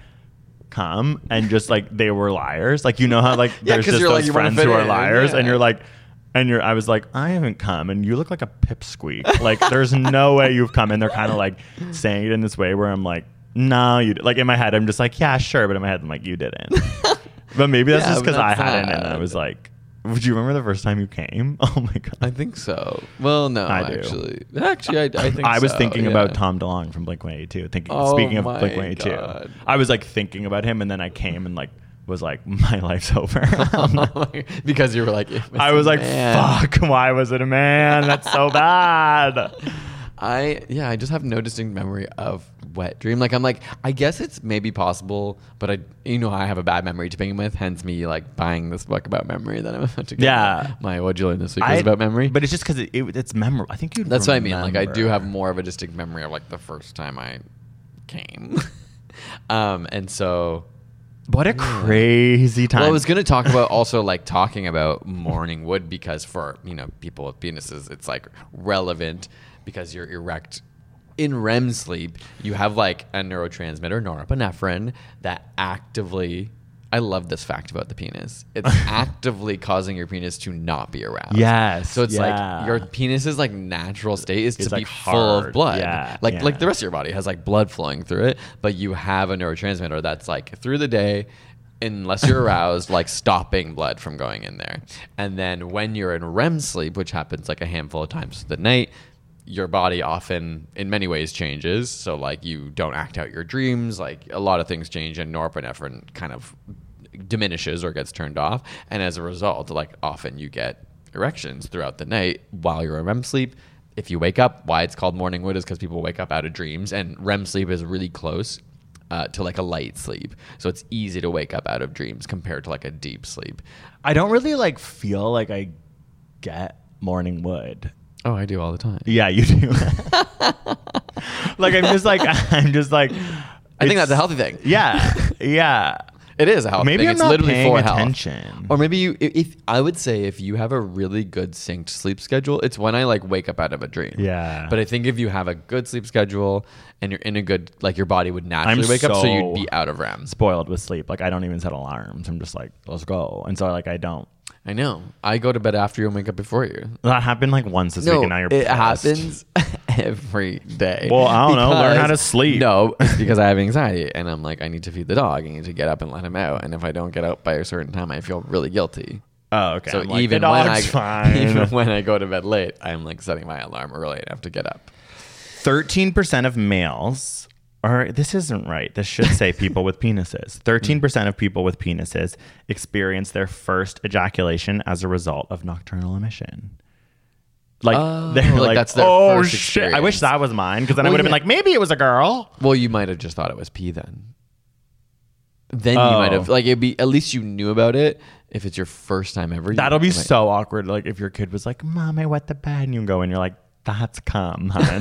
come and just like they were liars. Like you know how like Yeah, there's 'cause just you're like, those you wanna friends fit who are in, liars, yeah. and you're like. And you're, I was like, I haven't come, and you look like a pipsqueak. Like, there's no way you've come. And they're kind of like saying it in this way where I'm like, no, you. d-" Like in my head, I'm just like, yeah, sure, but in my head, I'm like, you didn't. But maybe that's Yeah, just but because I that's hadn't, and I sad. was like, would you remember the first time you came? Oh my god, I think so. Well, no, I do. actually, actually, I, I think I was so, thinking yeah. about Tom DeLonge from Blink one eighty-two. Thinking, Oh speaking of my Blink one eighty-two, God. I was like thinking about him, and then I came and like was like, my life's over. because you were like, it I was a like, man. fuck, why was it a man? That's so bad. I yeah, I just have no distinct memory of wet dream. Like I'm like, I guess it's maybe possible, but I you know I have a bad memory to begin with. Hence me like buying this book about memory that I'm about to get. Yeah. my what you learn this week I- was about memory. But it's just because it, it, it's memorable. I think you. That's what I mean. Like I do have more of a distinct memory of like the first time I came, um, and so. What a crazy time. Well, I was going to talk about also like talking about morning wood because for, you know, people with penises, it's like relevant because you're erect. In R E M sleep, you have like a neurotransmitter, norepinephrine, that actively, I love this fact about the penis. It's actively causing your penis to not be aroused. Yes, So it's yeah. like your penis's like natural state is It's, to like, be full of hard. blood. Yeah, Like yeah. like the rest of your body has like blood flowing through it, but you have a neurotransmitter that's like through the day, unless you're aroused, like stopping blood from going in there. And then when you're in R E M sleep, which happens like a handful of times the night, your body often in many ways changes. So like you don't act out your dreams, like a lot of things change and norepinephrine kind of diminishes or gets turned off. And as a result, like often you get erections throughout the night while you're in R E M sleep. If you wake up, why it's called morning wood is because people wake up out of dreams, and R E M sleep is really close uh, to like a light sleep. So it's easy to wake up out of dreams compared to like a deep sleep. I don't really like feel like I get morning wood. Oh, I do all the time. Yeah, you do. Like I'm just like I'm just like. I think it's- that's a healthy thing. Yeah, yeah. It is a healthy Maybe thing. I'm It's not literally paying for attention. health. Or maybe you, if, if I would say if you have a really good synced sleep schedule, it's when I like wake up out of a dream. Yeah. But I think if you have a good sleep schedule and you're in a good, like your body would naturally I'm wake up, so so- you'd be out of R E M. Spoiled with sleep. Like I don't even set alarms. I'm just like, let's go. And so like I don't. I know. I go to bed after you and wake up before you. That happened like once this No, week and now you're it pissed. happens every day. Well, I don't know. Learn how to Because- sleep. No, it's because I have anxiety and I'm like, I need to feed the dog. I need to get up and let him out. And if I don't get out by a certain time, I feel really guilty. Oh, okay. So I'm like, even the when dog's I fine. even when I go to bed late, I'm like setting my alarm early enough to get up. thirteen percent of males, or this isn't right. This should say people with penises. thirteen percent of people with penises experience their first ejaculation as a result of nocturnal emission. Like, Oh, they're like like, that's their oh first shit. I experience." wish that was mine because then I Well, would have been yeah. like, maybe it was a girl. Well, you might have just thought it was pee then. Then you Oh. might have like it'd be at least you knew about it. If it's your first time ever, you That'll be might- so awkward. Like if your kid was like, Mom, I wet the bed. And you go and you're like, that's cum, hun.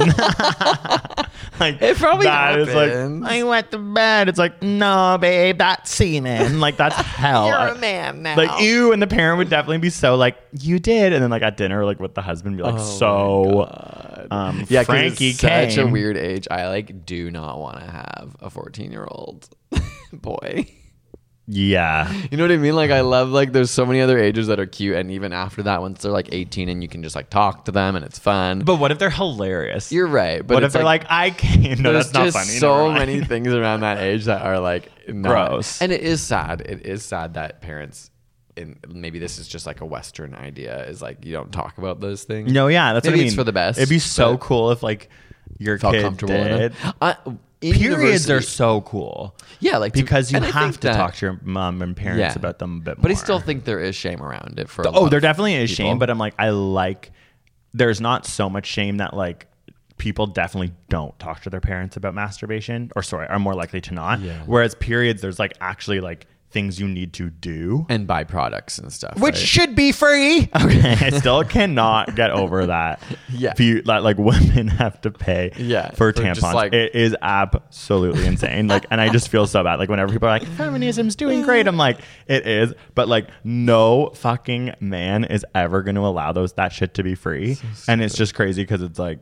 Like, It probably that is like, happens. I wet the bed. It's like, no, babe, that's semen. Like, that's hell. You're a man now. Like, ew. And the parent would definitely be so like, you did. And then like at dinner, like with the husband, be like, Oh so um, Yeah, 'cause Frankie it's such came. a weird age. I like do not want to have a fourteen year old boy. Yeah. You know what I mean? Like I love like there's so many other ages that are cute, and even after that, once they're like eighteen, and you can just like talk to them, and it's fun. But what if they're hilarious? You're right. But what if it's they're like, I came? No, there's that's not just funny. so Never mind. many things around that age that are like not- Gross. and it is sad. It is sad that parents. And maybe this is just like a Western idea. Is like you don't talk about those things. No, yeah, that's Maybe what I mean. it's for the best, It'd be so but cool if like your felt kid comfortable did. enough. I, in Periods university- are so cool. Yeah, like to- because you and I have think to that- talk to your mom and parents Yeah. about them a bit more. But I still think there is shame around it for. a oh, lot there of definitely is people. shame. But I'm like, I like. There's not so much shame that like people definitely don't talk to their parents about masturbation, or sorry, are more likely to not. Yeah. Whereas periods, there's like actually like things you need to do. and byproducts and stuff, Which right? should be free. Okay, I still cannot get over that. Yeah. Pe- that like women have to pay. Yeah, for for just, tampons. like- It is absolutely insane. Like, and I just feel so bad. Like whenever people are like, feminism's doing great, I'm like, it is. But like, no fucking man is ever going to allow those that shit to be free. And it's just crazy because it's like,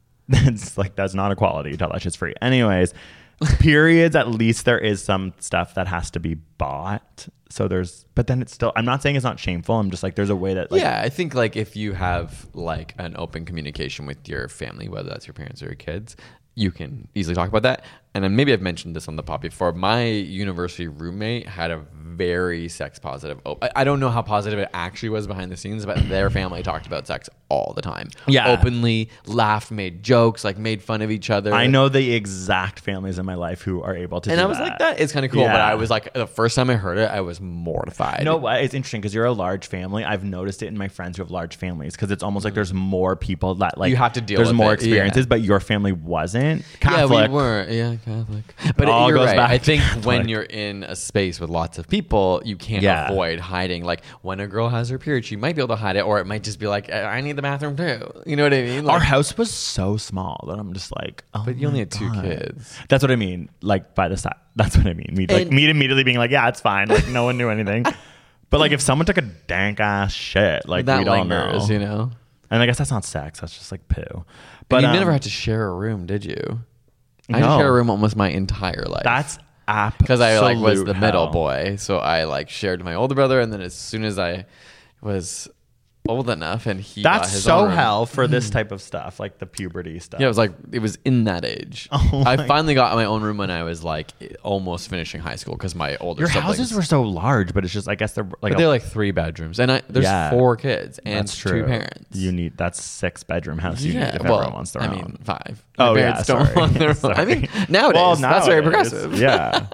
it's like that's not equality. Tell that shit's free. Anyways. Periods, at least there is some stuff that has to be bought. So there's, but then it's still, I'm not saying it's not shameful. I'm just like, there's a way that, like, Yeah, I think like if you have like an open communication with your family, whether that's your parents or your kids, you can easily talk about that. And then maybe I've mentioned this on the pod before. My university roommate had a very sex positive. Oh, I, I don't know how positive it actually was behind the scenes, but their family talked about sex all the time. Yeah. Openly, laughed, made jokes, like made fun of each other. I know the exact families in my life who are able to And do I was that. like, that is kind of cool. But Yeah. I was like, the first time I heard it, I was mortified. You know what? It's interesting because you're a large family. I've noticed it in my friends who have large families because it's almost like there's more people that like You have to deal There's with more it, yeah. experiences, but your family wasn't Catholic. Yeah, we were. Yeah, Catholic. But all you're goes right. back I to think Catholic. when you're in a space with lots of people, you can't Yeah. avoid hiding. Like when a girl has her period, she might be able to hide it, or it might just be like, I I need the bathroom too. You know what I mean? Our Like, house was so small that I'm just like, oh But you only my had two God. kids. That's what I mean. Like by the side. That's what I mean. Me, like And- me immediately being like, yeah, it's fine. Like no one knew anything. But like if someone took a dank ass shit, like that we'd all lingers, know. you know. And I guess that's not sex. That's just like poo. But But you um, never had to share a room, did you? I had No. to share a room almost my entire life. That's because I like was absolute the middle hell. boy, so I like shared my older brother, and then as soon as I was old enough, and he got That's his so own room, hell for this type of stuff, like the puberty stuff. Yeah, it was like it was in that age. Oh I my- finally got my own room when I was like almost finishing high school because my older Your siblings. houses were so large, but it's just I guess they're like but a- they're like three bedrooms, and I there's Yeah. four kids and that's true. two parents. You need that's six bedroom house. You yeah, need if well, everyone wants their I own. mean five. Oh My yeah, parents don't sorry. want their own. I mean Sorry. nowadays Well, that's very nowadays, progressive. Yeah.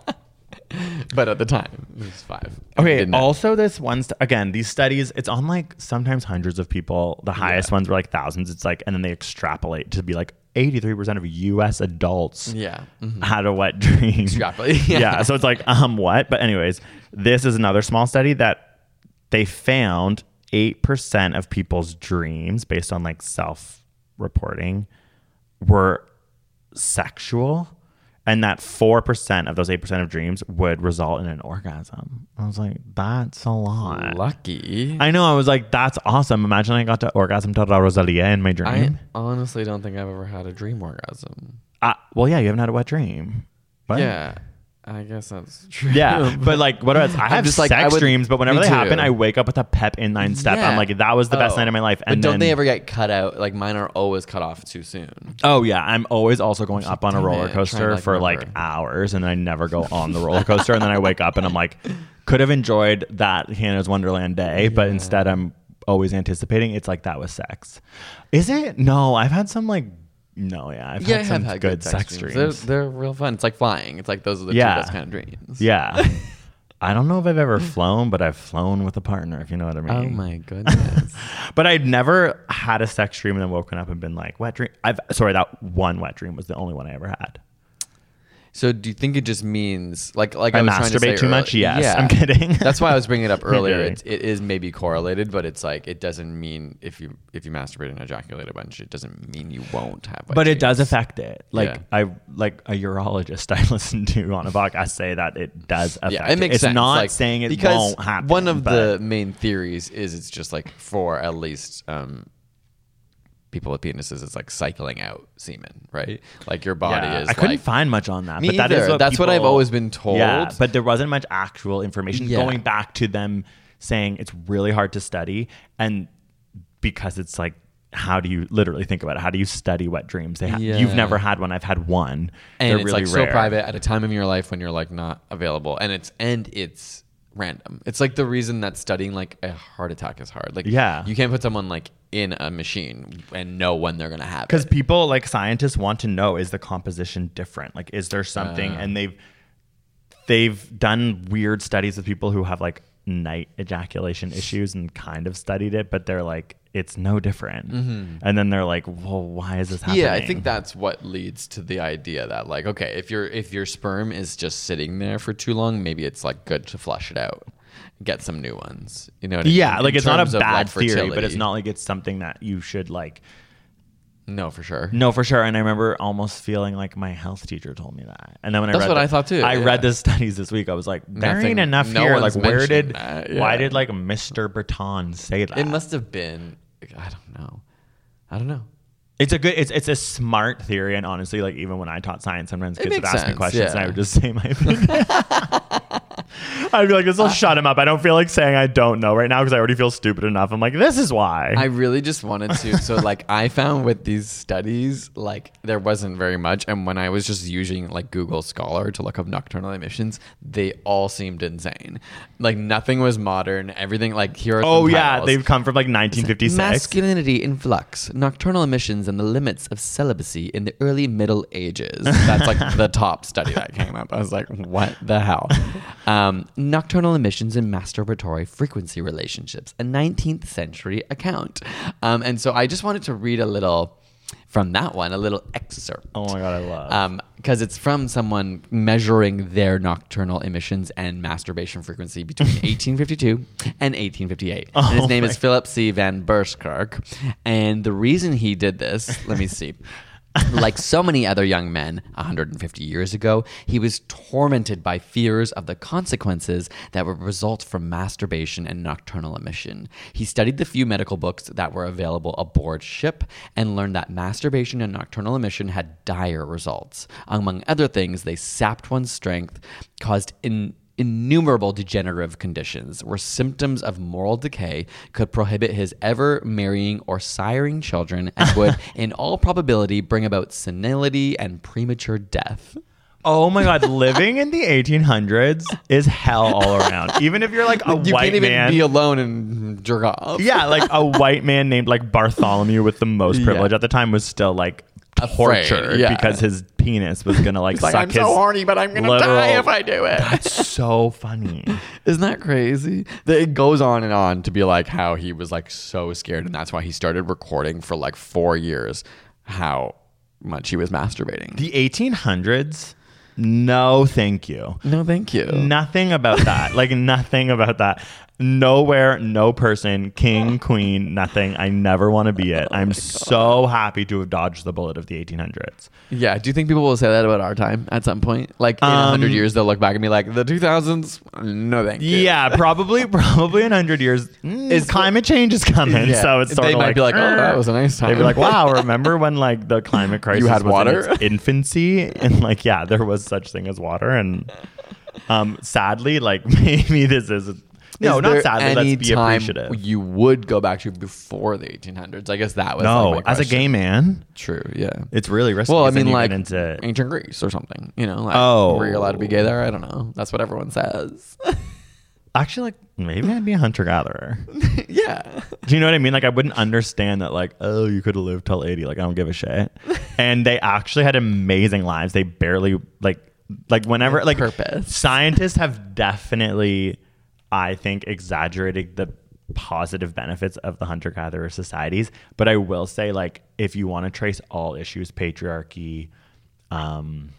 But at the time it was five. I Okay. didn't know. Also, this one st- again, these studies, it's on like sometimes hundreds of people. The highest ones were like thousands. It's like, and then they extrapolate to be like eighty-three percent of U S adults Yeah. Mhm. had a wet dream. Extrapolate, Yeah. yeah. So it's like, um, what? But anyways, this is another small study that they found eight percent of people's dreams based on like self-reporting were sexual. And that four percent of those eight percent of dreams would result in an orgasm. I was like, that's a lot. Lucky. I know. I was like, that's awesome. Imagine I got to orgasm to La Rosalia in my I dream. honestly don't think I've ever had a dream orgasm. Uh, well, yeah, you haven't had a wet dream. What? Yeah. I guess that's true. Yeah, but like, what else? I have just sex like, I would- dreams, but whenever me they too. happen, I wake up with a pep inline step. Yeah. I'm like, that was the best Oh. night of my life. But And don't then, they ever get cut out? Like mine are always cut off too soon. Oh yeah, I'm always also going up on a damn roller it, trying to, coaster like, for like remember. hours, and then I never go on the roller coaster, and then I wake up and I'm like, could have enjoyed that Hannah's Wonderland day, but instead I'm always anticipating it's like that was sex. Is it? No, I've had some like. No, yeah, I've Yeah, had I some have had good sex dreams. They're, they're real fun. It's like flying. It's like those are the Yeah. two best kind of dreams. Yeah. I don't know if I've ever flown, but I've flown with a partner, if you know what I mean. Oh my goodness. But I'd never had a sex dream and then woken up and been like, wet dream. I've sorry, that one wet dream was the only one I ever had. So do you think it just means like like I I was trying to masturbate say too earlier- much? Yes. Yeah. I'm kidding. That's why I was bringing it up I'm earlier. kidding. It, it is maybe correlated, but it's like it doesn't mean if you if you masturbate and ejaculate a bunch, it doesn't mean you won't have. wet But it does dreams. affect it. Like Yeah. I like a urologist I listened to on a podcast say that it does affect Yeah, it makes It's sense. not like, saying it because won't happen. one of but the main theories is it's just like for at least um, people with penises, it's like cycling out semen, right? Like your body yeah, is. I couldn't like, find much on that. Me but that either. is what That's what I've people- always been told. Yeah, but there wasn't much actual information Yeah. going back to them saying it's really hard to study, and because it's like, how do you literally think about it? How do you study wet dreams? They ha- Yeah. You've never had one. I've had one. and They're it's really like rare. so private at a time in your life when you're like not available, and it's and it's random. It's like the reason that studying like a heart attack is hard. Like Yeah. you can't put someone like in a machine and know when they're gonna have it. Because people, like scientists, want to know, is the composition different? Like, is there something? Uh. and they've they've done weird studies with people who have like night ejaculation issues and kind of studied it, but they're like, it's no different. And then they're like, well, why is this happening? Yeah, I think that's what leads to the idea that like, okay, if your if your sperm is just sitting there for too long, maybe it's like good to flush it out, get some new ones. You know what I mean? Yeah, like In it's not a terms of, bad like, theory, but fertility. it's not like it's something that you should like No, for sure. know for sure. And I remember almost feeling like my health teacher told me that. And then when That's I read what the- I thought too, I yeah. read the studies this week. I was like, there Nothing- ain't enough no here. Like, one's where mentioned did that, why yeah. did like Mister Breton say that? It must have been. I don't know. I don't know. It's a good. It's it's a smart theory, and honestly, like even when I taught science, sometimes It kids would makes ask me sense, questions, and yeah. I would just say my opinion. I'd be like, "This will shut him up." I don't feel like saying I don't know right now because I already feel stupid enough. I'm like, "This is why." I really just wanted to. So, like, I found with these studies, like, there wasn't very much. And when I was just using, like, Google Scholar to look up nocturnal emissions, they all seemed insane. Like, nothing was modern. Everything, like, here are oh some yeah, titles. they've come from like nineteen fifty-six. Masculinity in flux, nocturnal emissions and the limits of celibacy in the early Middle Ages. That's like the top study that came up. I was like, what the hell? Um, nocturnal emissions and masturbatory frequency relationships, a nineteenth century account. Um, and so I just wanted to read a little from that one, a little excerpt. Oh my god, I love. Um, because it's from someone measuring their nocturnal emissions and masturbation frequency between eighteen fifty-two and eighteen fifty-eight. And his Oh name my- is Philip C. Van Buskirk. And the reason he did this, let me see. Like so many other young men one hundred fifty years ago, he was tormented by fears of the consequences that would result from masturbation and nocturnal emission. He studied the few medical books that were available aboard ship and learned that masturbation and nocturnal emission had dire results. Among other things, they sapped one's strength, caused in innumerable degenerative conditions where symptoms of moral decay could prohibit his ever marrying or siring children and would, in all probability, bring about senility and premature death. Oh my god, living in the eighteen hundreds is hell all around. Even if you're like a You white can't even man. be alone and jerk off. yeah, like a white man named like Bartholomew with the most privilege Yeah. at the time was still like Afraid, tortured yeah. because his penis was gonna like Like, suck I'm his so horny, but I'm gonna literal- die if I do it. That's so funny. Isn't that crazy? That it goes on and on to be like how he was like so scared, and that's why he started recording for like four years how much he was masturbating. The eighteen hundreds, no thank you. no, thank you. Nothing about that. Like nothing about that. Nowhere, no person, king, queen, nothing. I never want to be it. I'm so happy to have dodged the bullet of the eighteen hundreds. Yeah. Do you think people will say that about our time at some point? Like in a Um, hundred years, they'll look back and be like, the two thousands? No, thank you. Yeah, probably, probably in a hundred years, mm, Is- climate change is coming. Yeah. So it's sort They of might like, be like, oh, "Er." that was a nice time. They'd be like, wow, remember when like the climate crisis had was water? in its infancy? And like, yeah, there was such thing as water. And um, sadly, like maybe this is no, is not there sadly. Any Let's be time appreciative. you would go back to before the eighteen hundreds? I guess that was no, like my as a question. gay man, True. Yeah. it's really risky. Well, I 'cause then mean, you like get into ancient Greece or something. You know, like, Oh. were you allowed to be gay there? I don't know. That's what everyone says. actually like maybe I'd be a hunter gatherer. Yeah. Do you know what I mean? Like I wouldn't understand that. Like, oh, you could have lived till eighty. Like I don't give a shit. And they actually had amazing lives. They barely like like whenever like Purpose. scientists have definitely, I think, exaggerated the positive benefits of the hunter-gatherer societies. But I will say, like, if you want to trace all issues, patriarchy, um,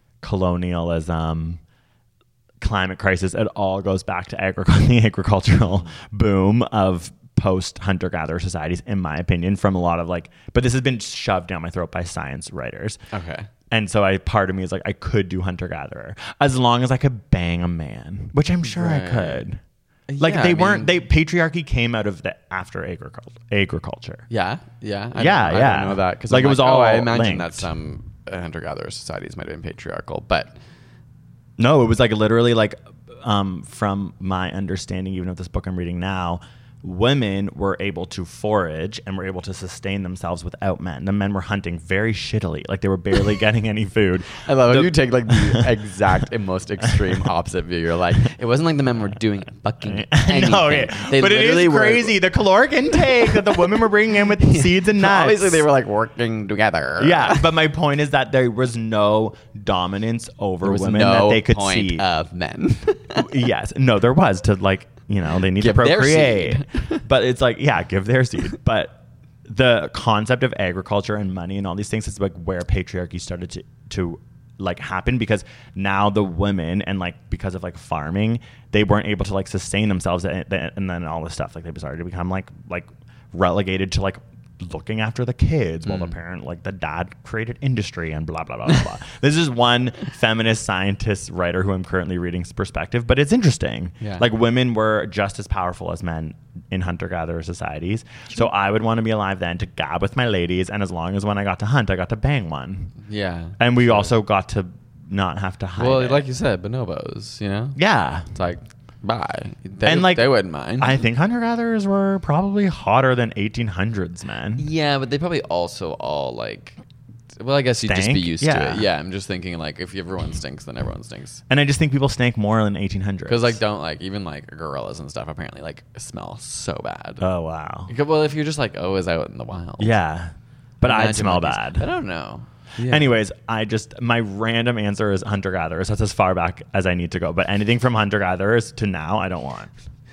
colonialism, climate crisis, it all goes back to agric- the agricultural boom of post hunter-gatherer societies, in my opinion, from a lot of like, but this has been shoved down my throat by science writers. Okay. And so I, part of me is like, I could do hunter-gatherer as long as I could bang a man, which I'm sure Right. I could. Like Yeah, they I weren't, mean- they patriarchy came out of the after agricul- agriculture. Yeah. Yeah. I Yeah, don't, I yeah. don't know that because Like, like it was oh, all I imagine linked. that some uh, hunter-gatherer societies might have been patriarchal, but No, it was like literally like, um, from my understanding, even of this book I'm reading now, women were able to forage and were able to sustain themselves without men. The men were hunting very shittily. Like they were barely getting any food. I love The- how you take like the exact and most extreme opposite view. You're like, it wasn't like the men were doing fucking anything. No, yeah. They But it literally is were- crazy. The caloric intake that the women were bringing in with seeds and nuts. Obviously, they were like working together. Yeah, but my point is that there was no dominance over There was women no that they could point see. of men. Yes, no, there was to like, you know, they need Give to their procreate. seed. But it's like, yeah, give their seed. But the concept of agriculture and money and all these things is like where patriarchy started to to like happen, because now the women, and like because of like farming, they weren't able to like sustain themselves, and, and then all this stuff, like they started to become like like relegated to like looking after the kids while the parent, like the dad, created industry and blah blah blah blah blah. This is one feminist scientist writer who I'm currently reading's perspective, but it's interesting. Yeah. Like women were just as powerful as men in hunter-gatherer societies. So I would want to be alive then to gab with my ladies, and as long as when I got to hunt, I got to bang one. Yeah. And we also got to not have to hide Well, it. like you said, bonobos, you know? Yeah. It's like, bye. They, And like they wouldn't mind. I think hunter-gatherers were probably hotter than eighteen hundreds men. Yeah, but they probably also all like. Well, I guess you'd just be Stank? used Yeah. to it. Yeah, I'm just thinking like if everyone stinks, then everyone stinks. And I just think people stank more than eighteen hundreds. Because like don't like even like gorillas and stuff apparently like smell so bad. Oh wow. Well, if you're just like always out in the wild. Yeah. But I'd Imagine smell monkeys. bad. I don't know. Anyways, I just, my random answer is hunter-gatherers. That's as far back as I need to go. But anything from hunter-gatherers to now, I don't want.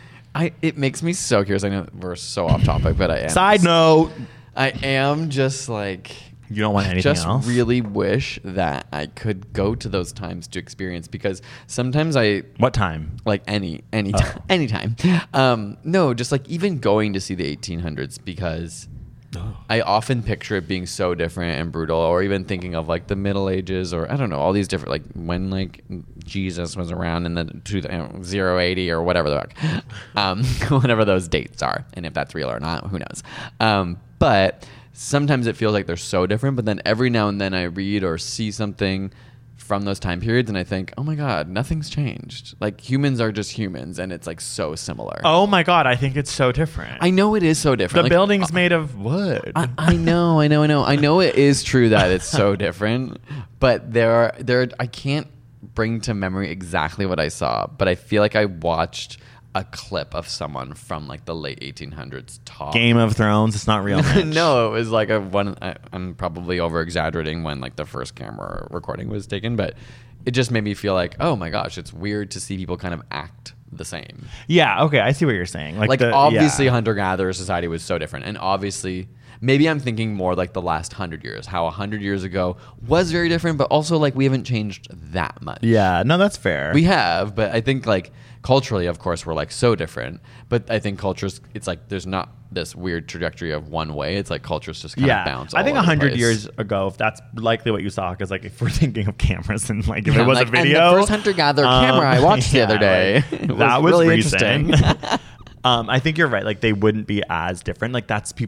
I it makes me so curious. I know we're so off topic, but I am. Side just- note, I am just like. you don't want anything just else? really wish that I could go to those times to experience, because sometimes I What time? like any any Oh. time anytime. Um, no, just like even going to see the eighteen hundreds, because Oh. I often picture it being so different and brutal, or even thinking of like the Middle Ages, or I don't know, all these different, like when like Jesus was around in the two, you know, zero eighty or whatever the fuck, um, whatever those dates are, and if that's real or not, who knows. Um, but sometimes it feels like they're so different, but then every now and then I read or see something from those time periods and I think, oh my God, nothing's changed. Like humans are just humans, and it's like so similar. Oh my God, I think it's so different. I know it is so the different. Like, building's made of wood. I, I know, I know, I know. I know it is true that it's so different, but there are there I can't bring to memory exactly what I saw, but I feel like I watched a clip of someone from like the late eighteen hundreds talk. Game of Thrones, it's not real. Mitch. No, it was like a one. I, I'm probably over exaggerating when like the first camera recording was taken, but it just made me feel like, oh my gosh, it's weird to see people kind of act the same. Yeah, okay, I see what you're saying. Like, Like the, obviously, yeah. hunter-gatherer society was so different, and obviously, maybe I'm thinking more like the last hundred years. How a hundred years ago was very different, but also like we haven't changed that much. Yeah, no, that's fair. We have, but I think like culturally, of course, we're like so different. But I think cultures, it's like there's not this weird trajectory of one way. It's like cultures just kind yeah, of bounce. I all think a over the hundred place. years ago, if that's likely what you saw, because like if we're thinking of cameras and like if Yeah, it was like, a video, and the first hunter-gatherer um, camera I watched the yeah, other day, like, it was that was really recent. interesting. um, I think you're right. Like they wouldn't be as different. Like that's people's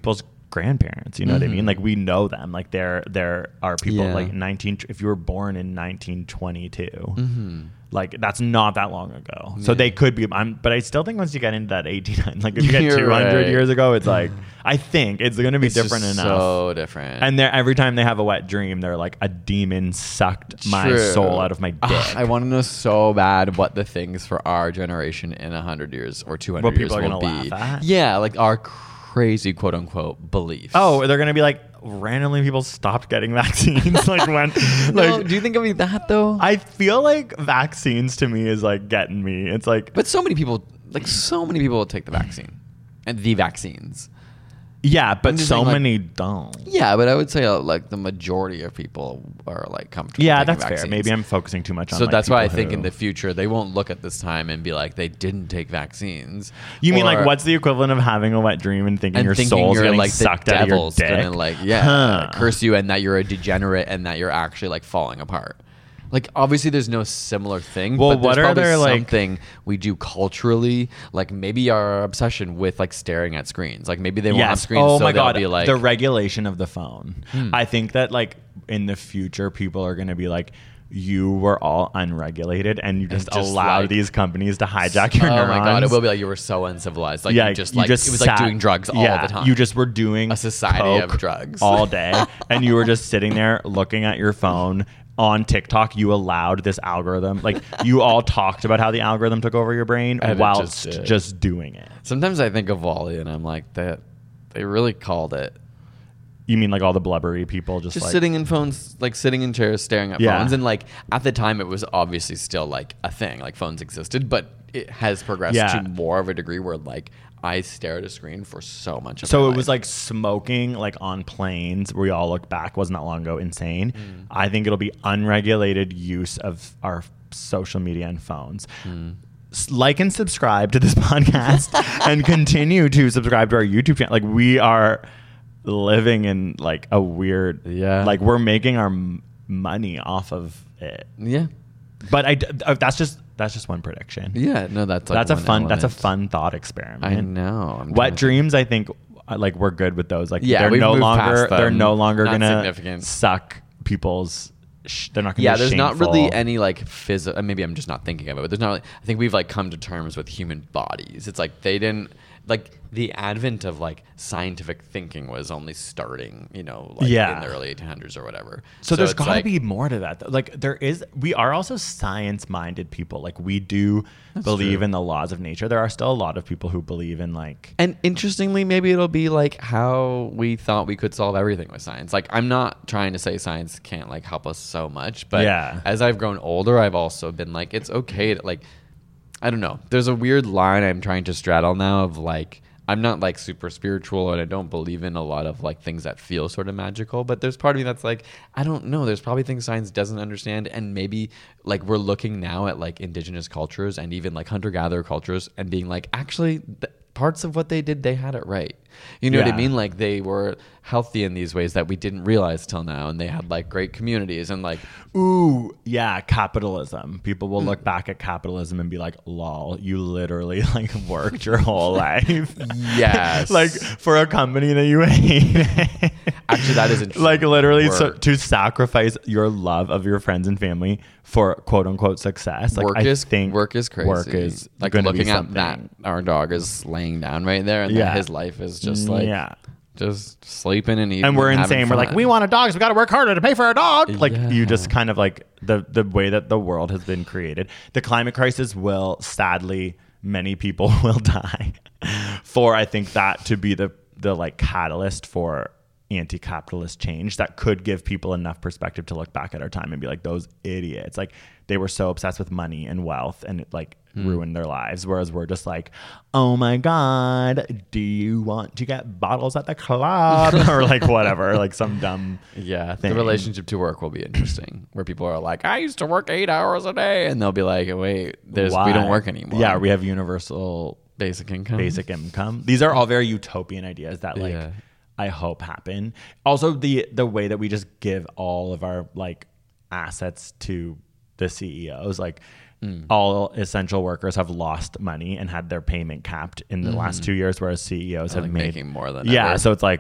grandparents. You know Mm-hmm. what I mean? Like we know them. Like there there are people Yeah. like nineteen. If you were born in nineteen twenty-two, Mm-hmm. like that's not that long ago. So they could be. I'm, but I still think once you get into that eighteen, like if you get You're two hundred right. years ago, it's like I think it's going to be It's different just enough. So different. And they're, every time they have a wet dream, they're like, a demon sucked my True. soul out of my dick. Ugh, I want to know so bad what the things for our generation in a hundred years or two hundred What years people are will gonna be. laugh at? Yeah, like our crazy quote unquote beliefs. Oh, they're going to be like, randomly people stopped getting vaccines. Like when, no, like, do you think of me that though? I feel like vaccines to me is like getting me. It's like, But so many people, like so many people will take the vaccine and the vaccines. yeah, but I'm just so saying, like- many don't. Yeah, but I would say uh, like the majority of people are like comfortable. Yeah, taking that's vaccines. fair. Maybe I'm focusing too much on So like, that's why I people think who- in the future they won't look at this time and be like they didn't take vaccines. You mean like Or- what's the equivalent of having a wet dream and thinking and your thinking soul's you're getting like the sucked out of your devil's dick? gonna like yeah Huh. curse you and that you're a degenerate and that you're actually like falling apart. Like obviously there's no similar thing. Well, but there's what are probably there, like- something we do culturally, like maybe our obsession with like staring at screens. Like maybe they won't have Yes. screens. Oh so my they'll god. be like the regulation of the phone. Hmm. I think that like in the future, people are going to be like, you were all unregulated and you just, just allowed like- these companies to hijack your oh neurons. my god, it will be like you were so uncivilized. Like yeah, you just like it was sat- like doing drugs all yeah, the time. You just were doing A society of coke drugs. all day, and you were just sitting there looking at your phone. On TikTok, you allowed this algorithm. Like you all talked about how the algorithm took over your brain And it whilst just just, did. doing it. Sometimes I think of Wally and I'm like that they really called it. You mean like all the blubbery people just, Just like sitting in phones, like sitting in chairs, staring at Yeah. phones, and like at the time, it was obviously still like a thing. Like phones existed, but it has progressed Yeah. to more of a degree where like I stare at a screen for so much. Of So my it was life. like smoking, like on planes. Where we all look back, wasn't that long ago, insane. Mm. I think it'll be unregulated use of our social media and phones. Mm. S- Like and subscribe to this podcast, and continue to subscribe to our YouTube channel. Like we are living in like a weird, Yeah. Like we're making our m- money off of it. yeah, But I d- uh, that's just that's just one prediction. yeah. No, that's like that's a one fun that's a element. fun thought experiment. I know. I'm trying Wet to dreams, I think, uh, like we're good with those. Like Yeah, they're we've no moved longer past they're them. no longer Not gonna significant. suck people's. Sh- they're not gonna. Yeah, be there's not really shameful. any like physical. Maybe I'm just not thinking of it, but there's not. Really, I think we've like come to terms with human bodies. It's like they didn't like the advent of like scientific thinking was only starting, you know, like Yeah. in the early eighteen hundreds or whatever. So, there's it's got to like- be more to that. Though. Like there is. We are also science-minded people. Like we do believe true. in the laws of nature. There are still a lot of people who believe in like. And interestingly, maybe it'll be like how we thought we could solve everything with science. Like, I'm not trying to say science can't like help us so much, but Yeah. as I've grown older, I've also been like, it's okay to like, I don't know. There's a weird line I'm trying to straddle now of like, I'm not like super spiritual and I don't believe in a lot of like things that feel sort of magical, but there's part of me that's like, I don't know. There's probably things science doesn't understand. And maybe like we're looking now at like indigenous cultures and even like hunter gatherer cultures and being like, actually, th- parts of what they did, they had it right. You know what Yeah. I mean? Like they were healthy in these ways that we didn't realize till now. And they had like great communities and like, Ooh, yeah, capitalism. People Hmm. will look back at capitalism and be like, lol, you literally like worked your whole life. Yes. like for a company that you hate. Actually, that is interesting. Like literally so, Work. to sacrifice your love of your friends and family for quote unquote success. Like work I is think work is crazy. Work is like gonna looking be at something. that our dog is laying down right there, and Yeah. that his life is just like Yeah. just sleeping and eating. And we're having insane. We're like, fun. we want a dog, so we got to work harder to pay for a dog. Like Yeah. you just kind of like the the way that the world has been created. The climate crisis will sadly many people will die for I think that to be the the like catalyst for anti-capitalist change that could give people enough perspective to look back at our time and be like, those idiots, like they were so obsessed with money and wealth and it like Hmm. ruined their lives, whereas we're just like, oh my god, do you want to get bottles at the club or like whatever, like some dumb Yeah, thing. the relationship to work will be interesting, where people are like, I used to work eight hours a day, and they'll be like, wait, there's we Why? don't work anymore. Yeah, we have universal basic income. basic income. These are all very utopian ideas that like Yeah. I hope happen. Also the the way that we just give all of our like assets to the C E Os, like Mm. all essential workers have lost money and had their payment capped in the last two years, whereas C E Os have like made making more than yeah. ever. So it's like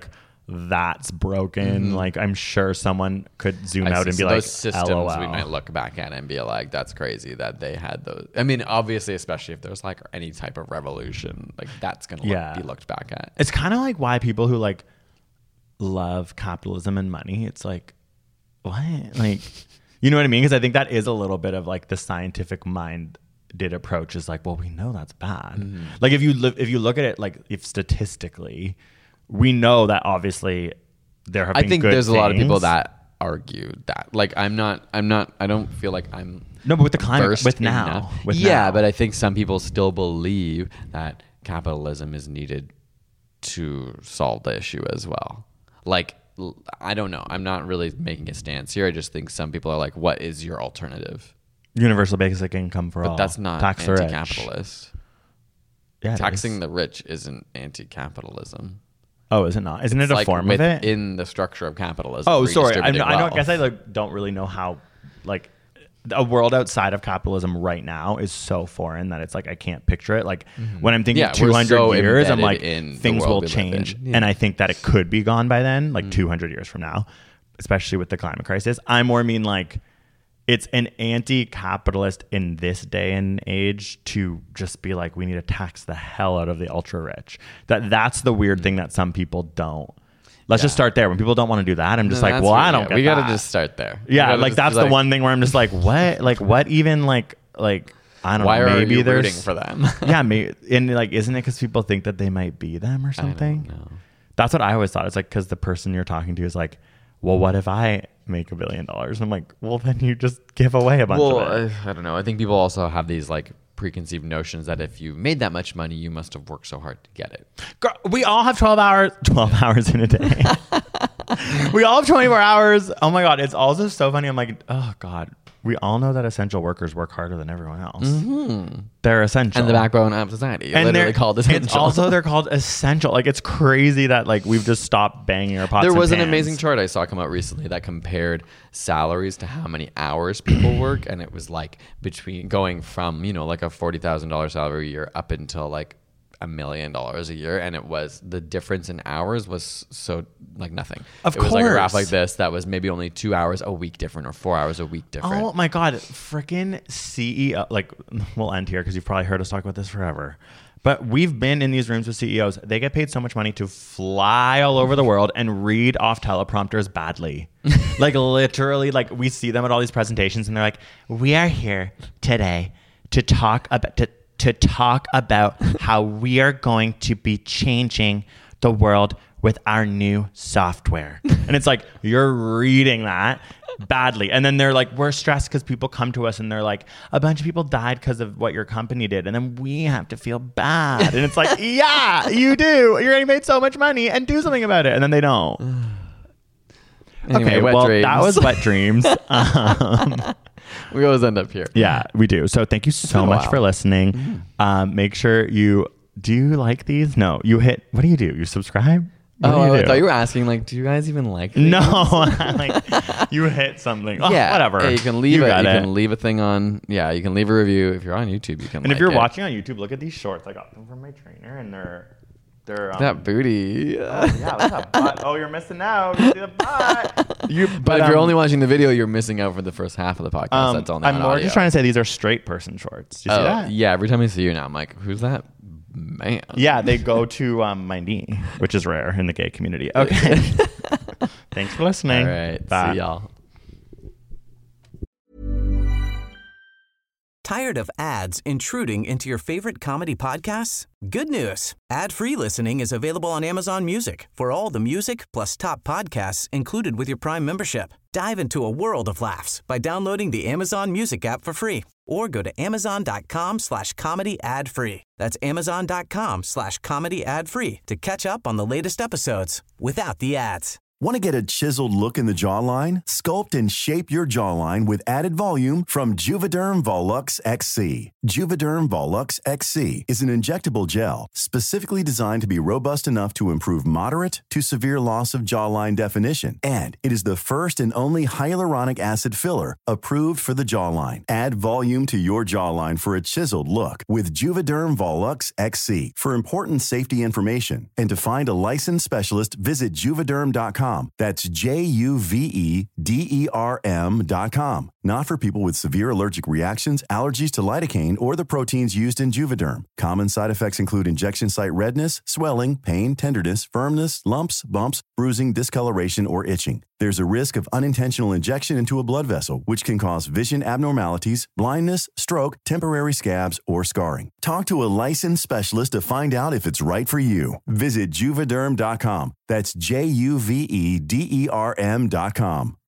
that's broken. Mm-hmm. Like I'm sure someone could zoom I out see. and be so like, those systems L O L. we might look back at and be like, that's crazy that they had those. I mean, obviously, especially if there's like any type of revolution, like that's going to yeah. look, be looked back at. It's kind of like why people who like love capitalism and money, it's like, what? Like, you know what I mean? Because I think that is a little bit of like the scientific mind did approach is like, well, we know that's bad. Mm-hmm. Like if you look, if you look at it, like if statistically, we know that obviously there have been I think good there's things. a lot of people that argue that. Like I'm not, I'm not, I don't feel like I'm no, but with the climate, with now, with yeah, now. but I think some people still believe that capitalism is needed to solve the issue as well. Like I don't know, I'm not really making a stance here. I just think some people are like, what is your alternative? Universal basic income for but all. But that's not Tax anti-capitalist. Yeah, taxing the rich isn't anti-capitalism. Oh, is it not? Isn't it's it a like form of it? In the structure of capitalism. Oh, sorry. I, well. I don't guess I like don't really know how like a world outside of capitalism right now is so foreign that it's like I can't picture it. Like mm-hmm. when I'm thinking yeah, two hundred so years, I'm like things will change, yeah. and I think that it could be gone by then, like mm-hmm. two hundred years from now, especially with the climate crisis. I more mean like it's an anti-capitalist in this day and age to just be like, we need to tax the hell out of the ultra rich. That that's the weird mm-hmm. thing that some people don't. Let's yeah. just start there. When people don't want to do that, I'm just no, like, well, I don't yeah. get we that. We got to just start there. Yeah, like that's the like, one thing where I'm just like, what? Like what even like, like, I don't why know. Maybe are you there's, rooting for them? yeah, maybe. And like, isn't it because people think that they might be them or something? I don't know. That's what I always thought. It's like, because the person you're talking to is like, well, what if I make a billion dollars? I'm like, well, then you just give away a bunch well, of it. I, I don't know. I think people also have these like preconceived notions that if you made that much money, you must have worked so hard to get it. Girl, we all have twelve hours, twelve hours in a day. We all have twenty-four hours. Oh my God. It's also so funny. I'm like, oh God. We all know that essential workers work harder than everyone else. Mm-hmm. They're essential. And the backbone of society. You're and literally called essential. It's also, they're called essential. Like, it's crazy that, like, we've just stopped banging our pots There was and an pans. amazing chart I saw come out recently that compared salaries to how many hours people work. And it was, like, between going from, you know, like a forty thousand dollars salary a year up until, like, a million dollars a year, and it was the difference in hours was so like nothing. Of it was course. like a graph like this that was maybe only two hours a week different or four hours a week different. Oh my God, freaking C E O! Like, we'll end here because you've probably heard us talk about this forever. But we've been in these rooms with C E Os. They get paid so much money to fly all over the world and read off teleprompters badly. Like literally, like we see them at all these presentations, and they're like, "We are here today to talk about." To, to talk about how we are going to be changing the world with our new software. And it's like, you're reading that badly. And then they're like, we're stressed because people come to us and they're like, a bunch of people died because of what your company did. And then we have to feel bad. And it's like, yeah, you do. You're getting paid so much money and do something about it. And then they don't. Anyway, okay, wet well, dreams. that was Wet Dreams. Um, we always end up here. Yeah, we do. So thank you so much for listening. Mm-hmm. Um, make sure you, do you like these? No, you hit, what do you do? You subscribe? What oh, do you I do? thought you were asking, like, do you guys even like these? No, like, you hit something. Oh, yeah, whatever. Yeah, you can leave you it. You it. can leave a thing on, yeah, you can leave a review. If you're on YouTube, you can And like if you're it. watching on YouTube, look at these shorts. I got them from my trainer, and they're, they're um, that booty. Oh, yeah, that's a butt. Oh, you're missing out. You see the butt. You, but, but if um, you're only watching the video, you're missing out for the first half of the podcast. Um, That's only I'm on more audio. just trying to say these are straight person shorts. Do you oh, see that? Yeah, every time I see you now, I'm like, who's that man? Yeah, they go to um, my knee, which is rare in the gay community. Okay. Thanks for listening. All right. Bye. See y'all. Tired of ads intruding into your favorite comedy podcasts? Good news. Ad-free listening is available on Amazon Music for all the music plus top podcasts included with your Prime membership. Dive into a world of laughs by downloading the Amazon Music app for free or go to amazon.com slash comedy ad free. That's amazon.com slash comedy ad free to catch up on the latest episodes without the ads. Want to get a chiseled look in the jawline? Sculpt and shape your jawline with added volume from Juvederm Volux X C. Juvederm Volux X C is an injectable gel specifically designed to be robust enough to improve moderate to severe loss of jawline definition. And it is the first and only hyaluronic acid filler approved for the jawline. Add volume to your jawline for a chiseled look with Juvederm Volux X C. For important safety information and to find a licensed specialist, visit juvederm dot com. That's J U V E D E R M dot com. Not for people with severe allergic reactions, allergies to lidocaine, or the proteins used in Juvederm. Common side effects include injection site redness, swelling, pain, tenderness, firmness, lumps, bumps, bruising, discoloration, or itching. There's a risk of unintentional injection into a blood vessel, which can cause vision abnormalities, blindness, stroke, temporary scabs, or scarring. Talk to a licensed specialist to find out if it's right for you. Visit juvederm dot com. That's J U V E D E R M dot com.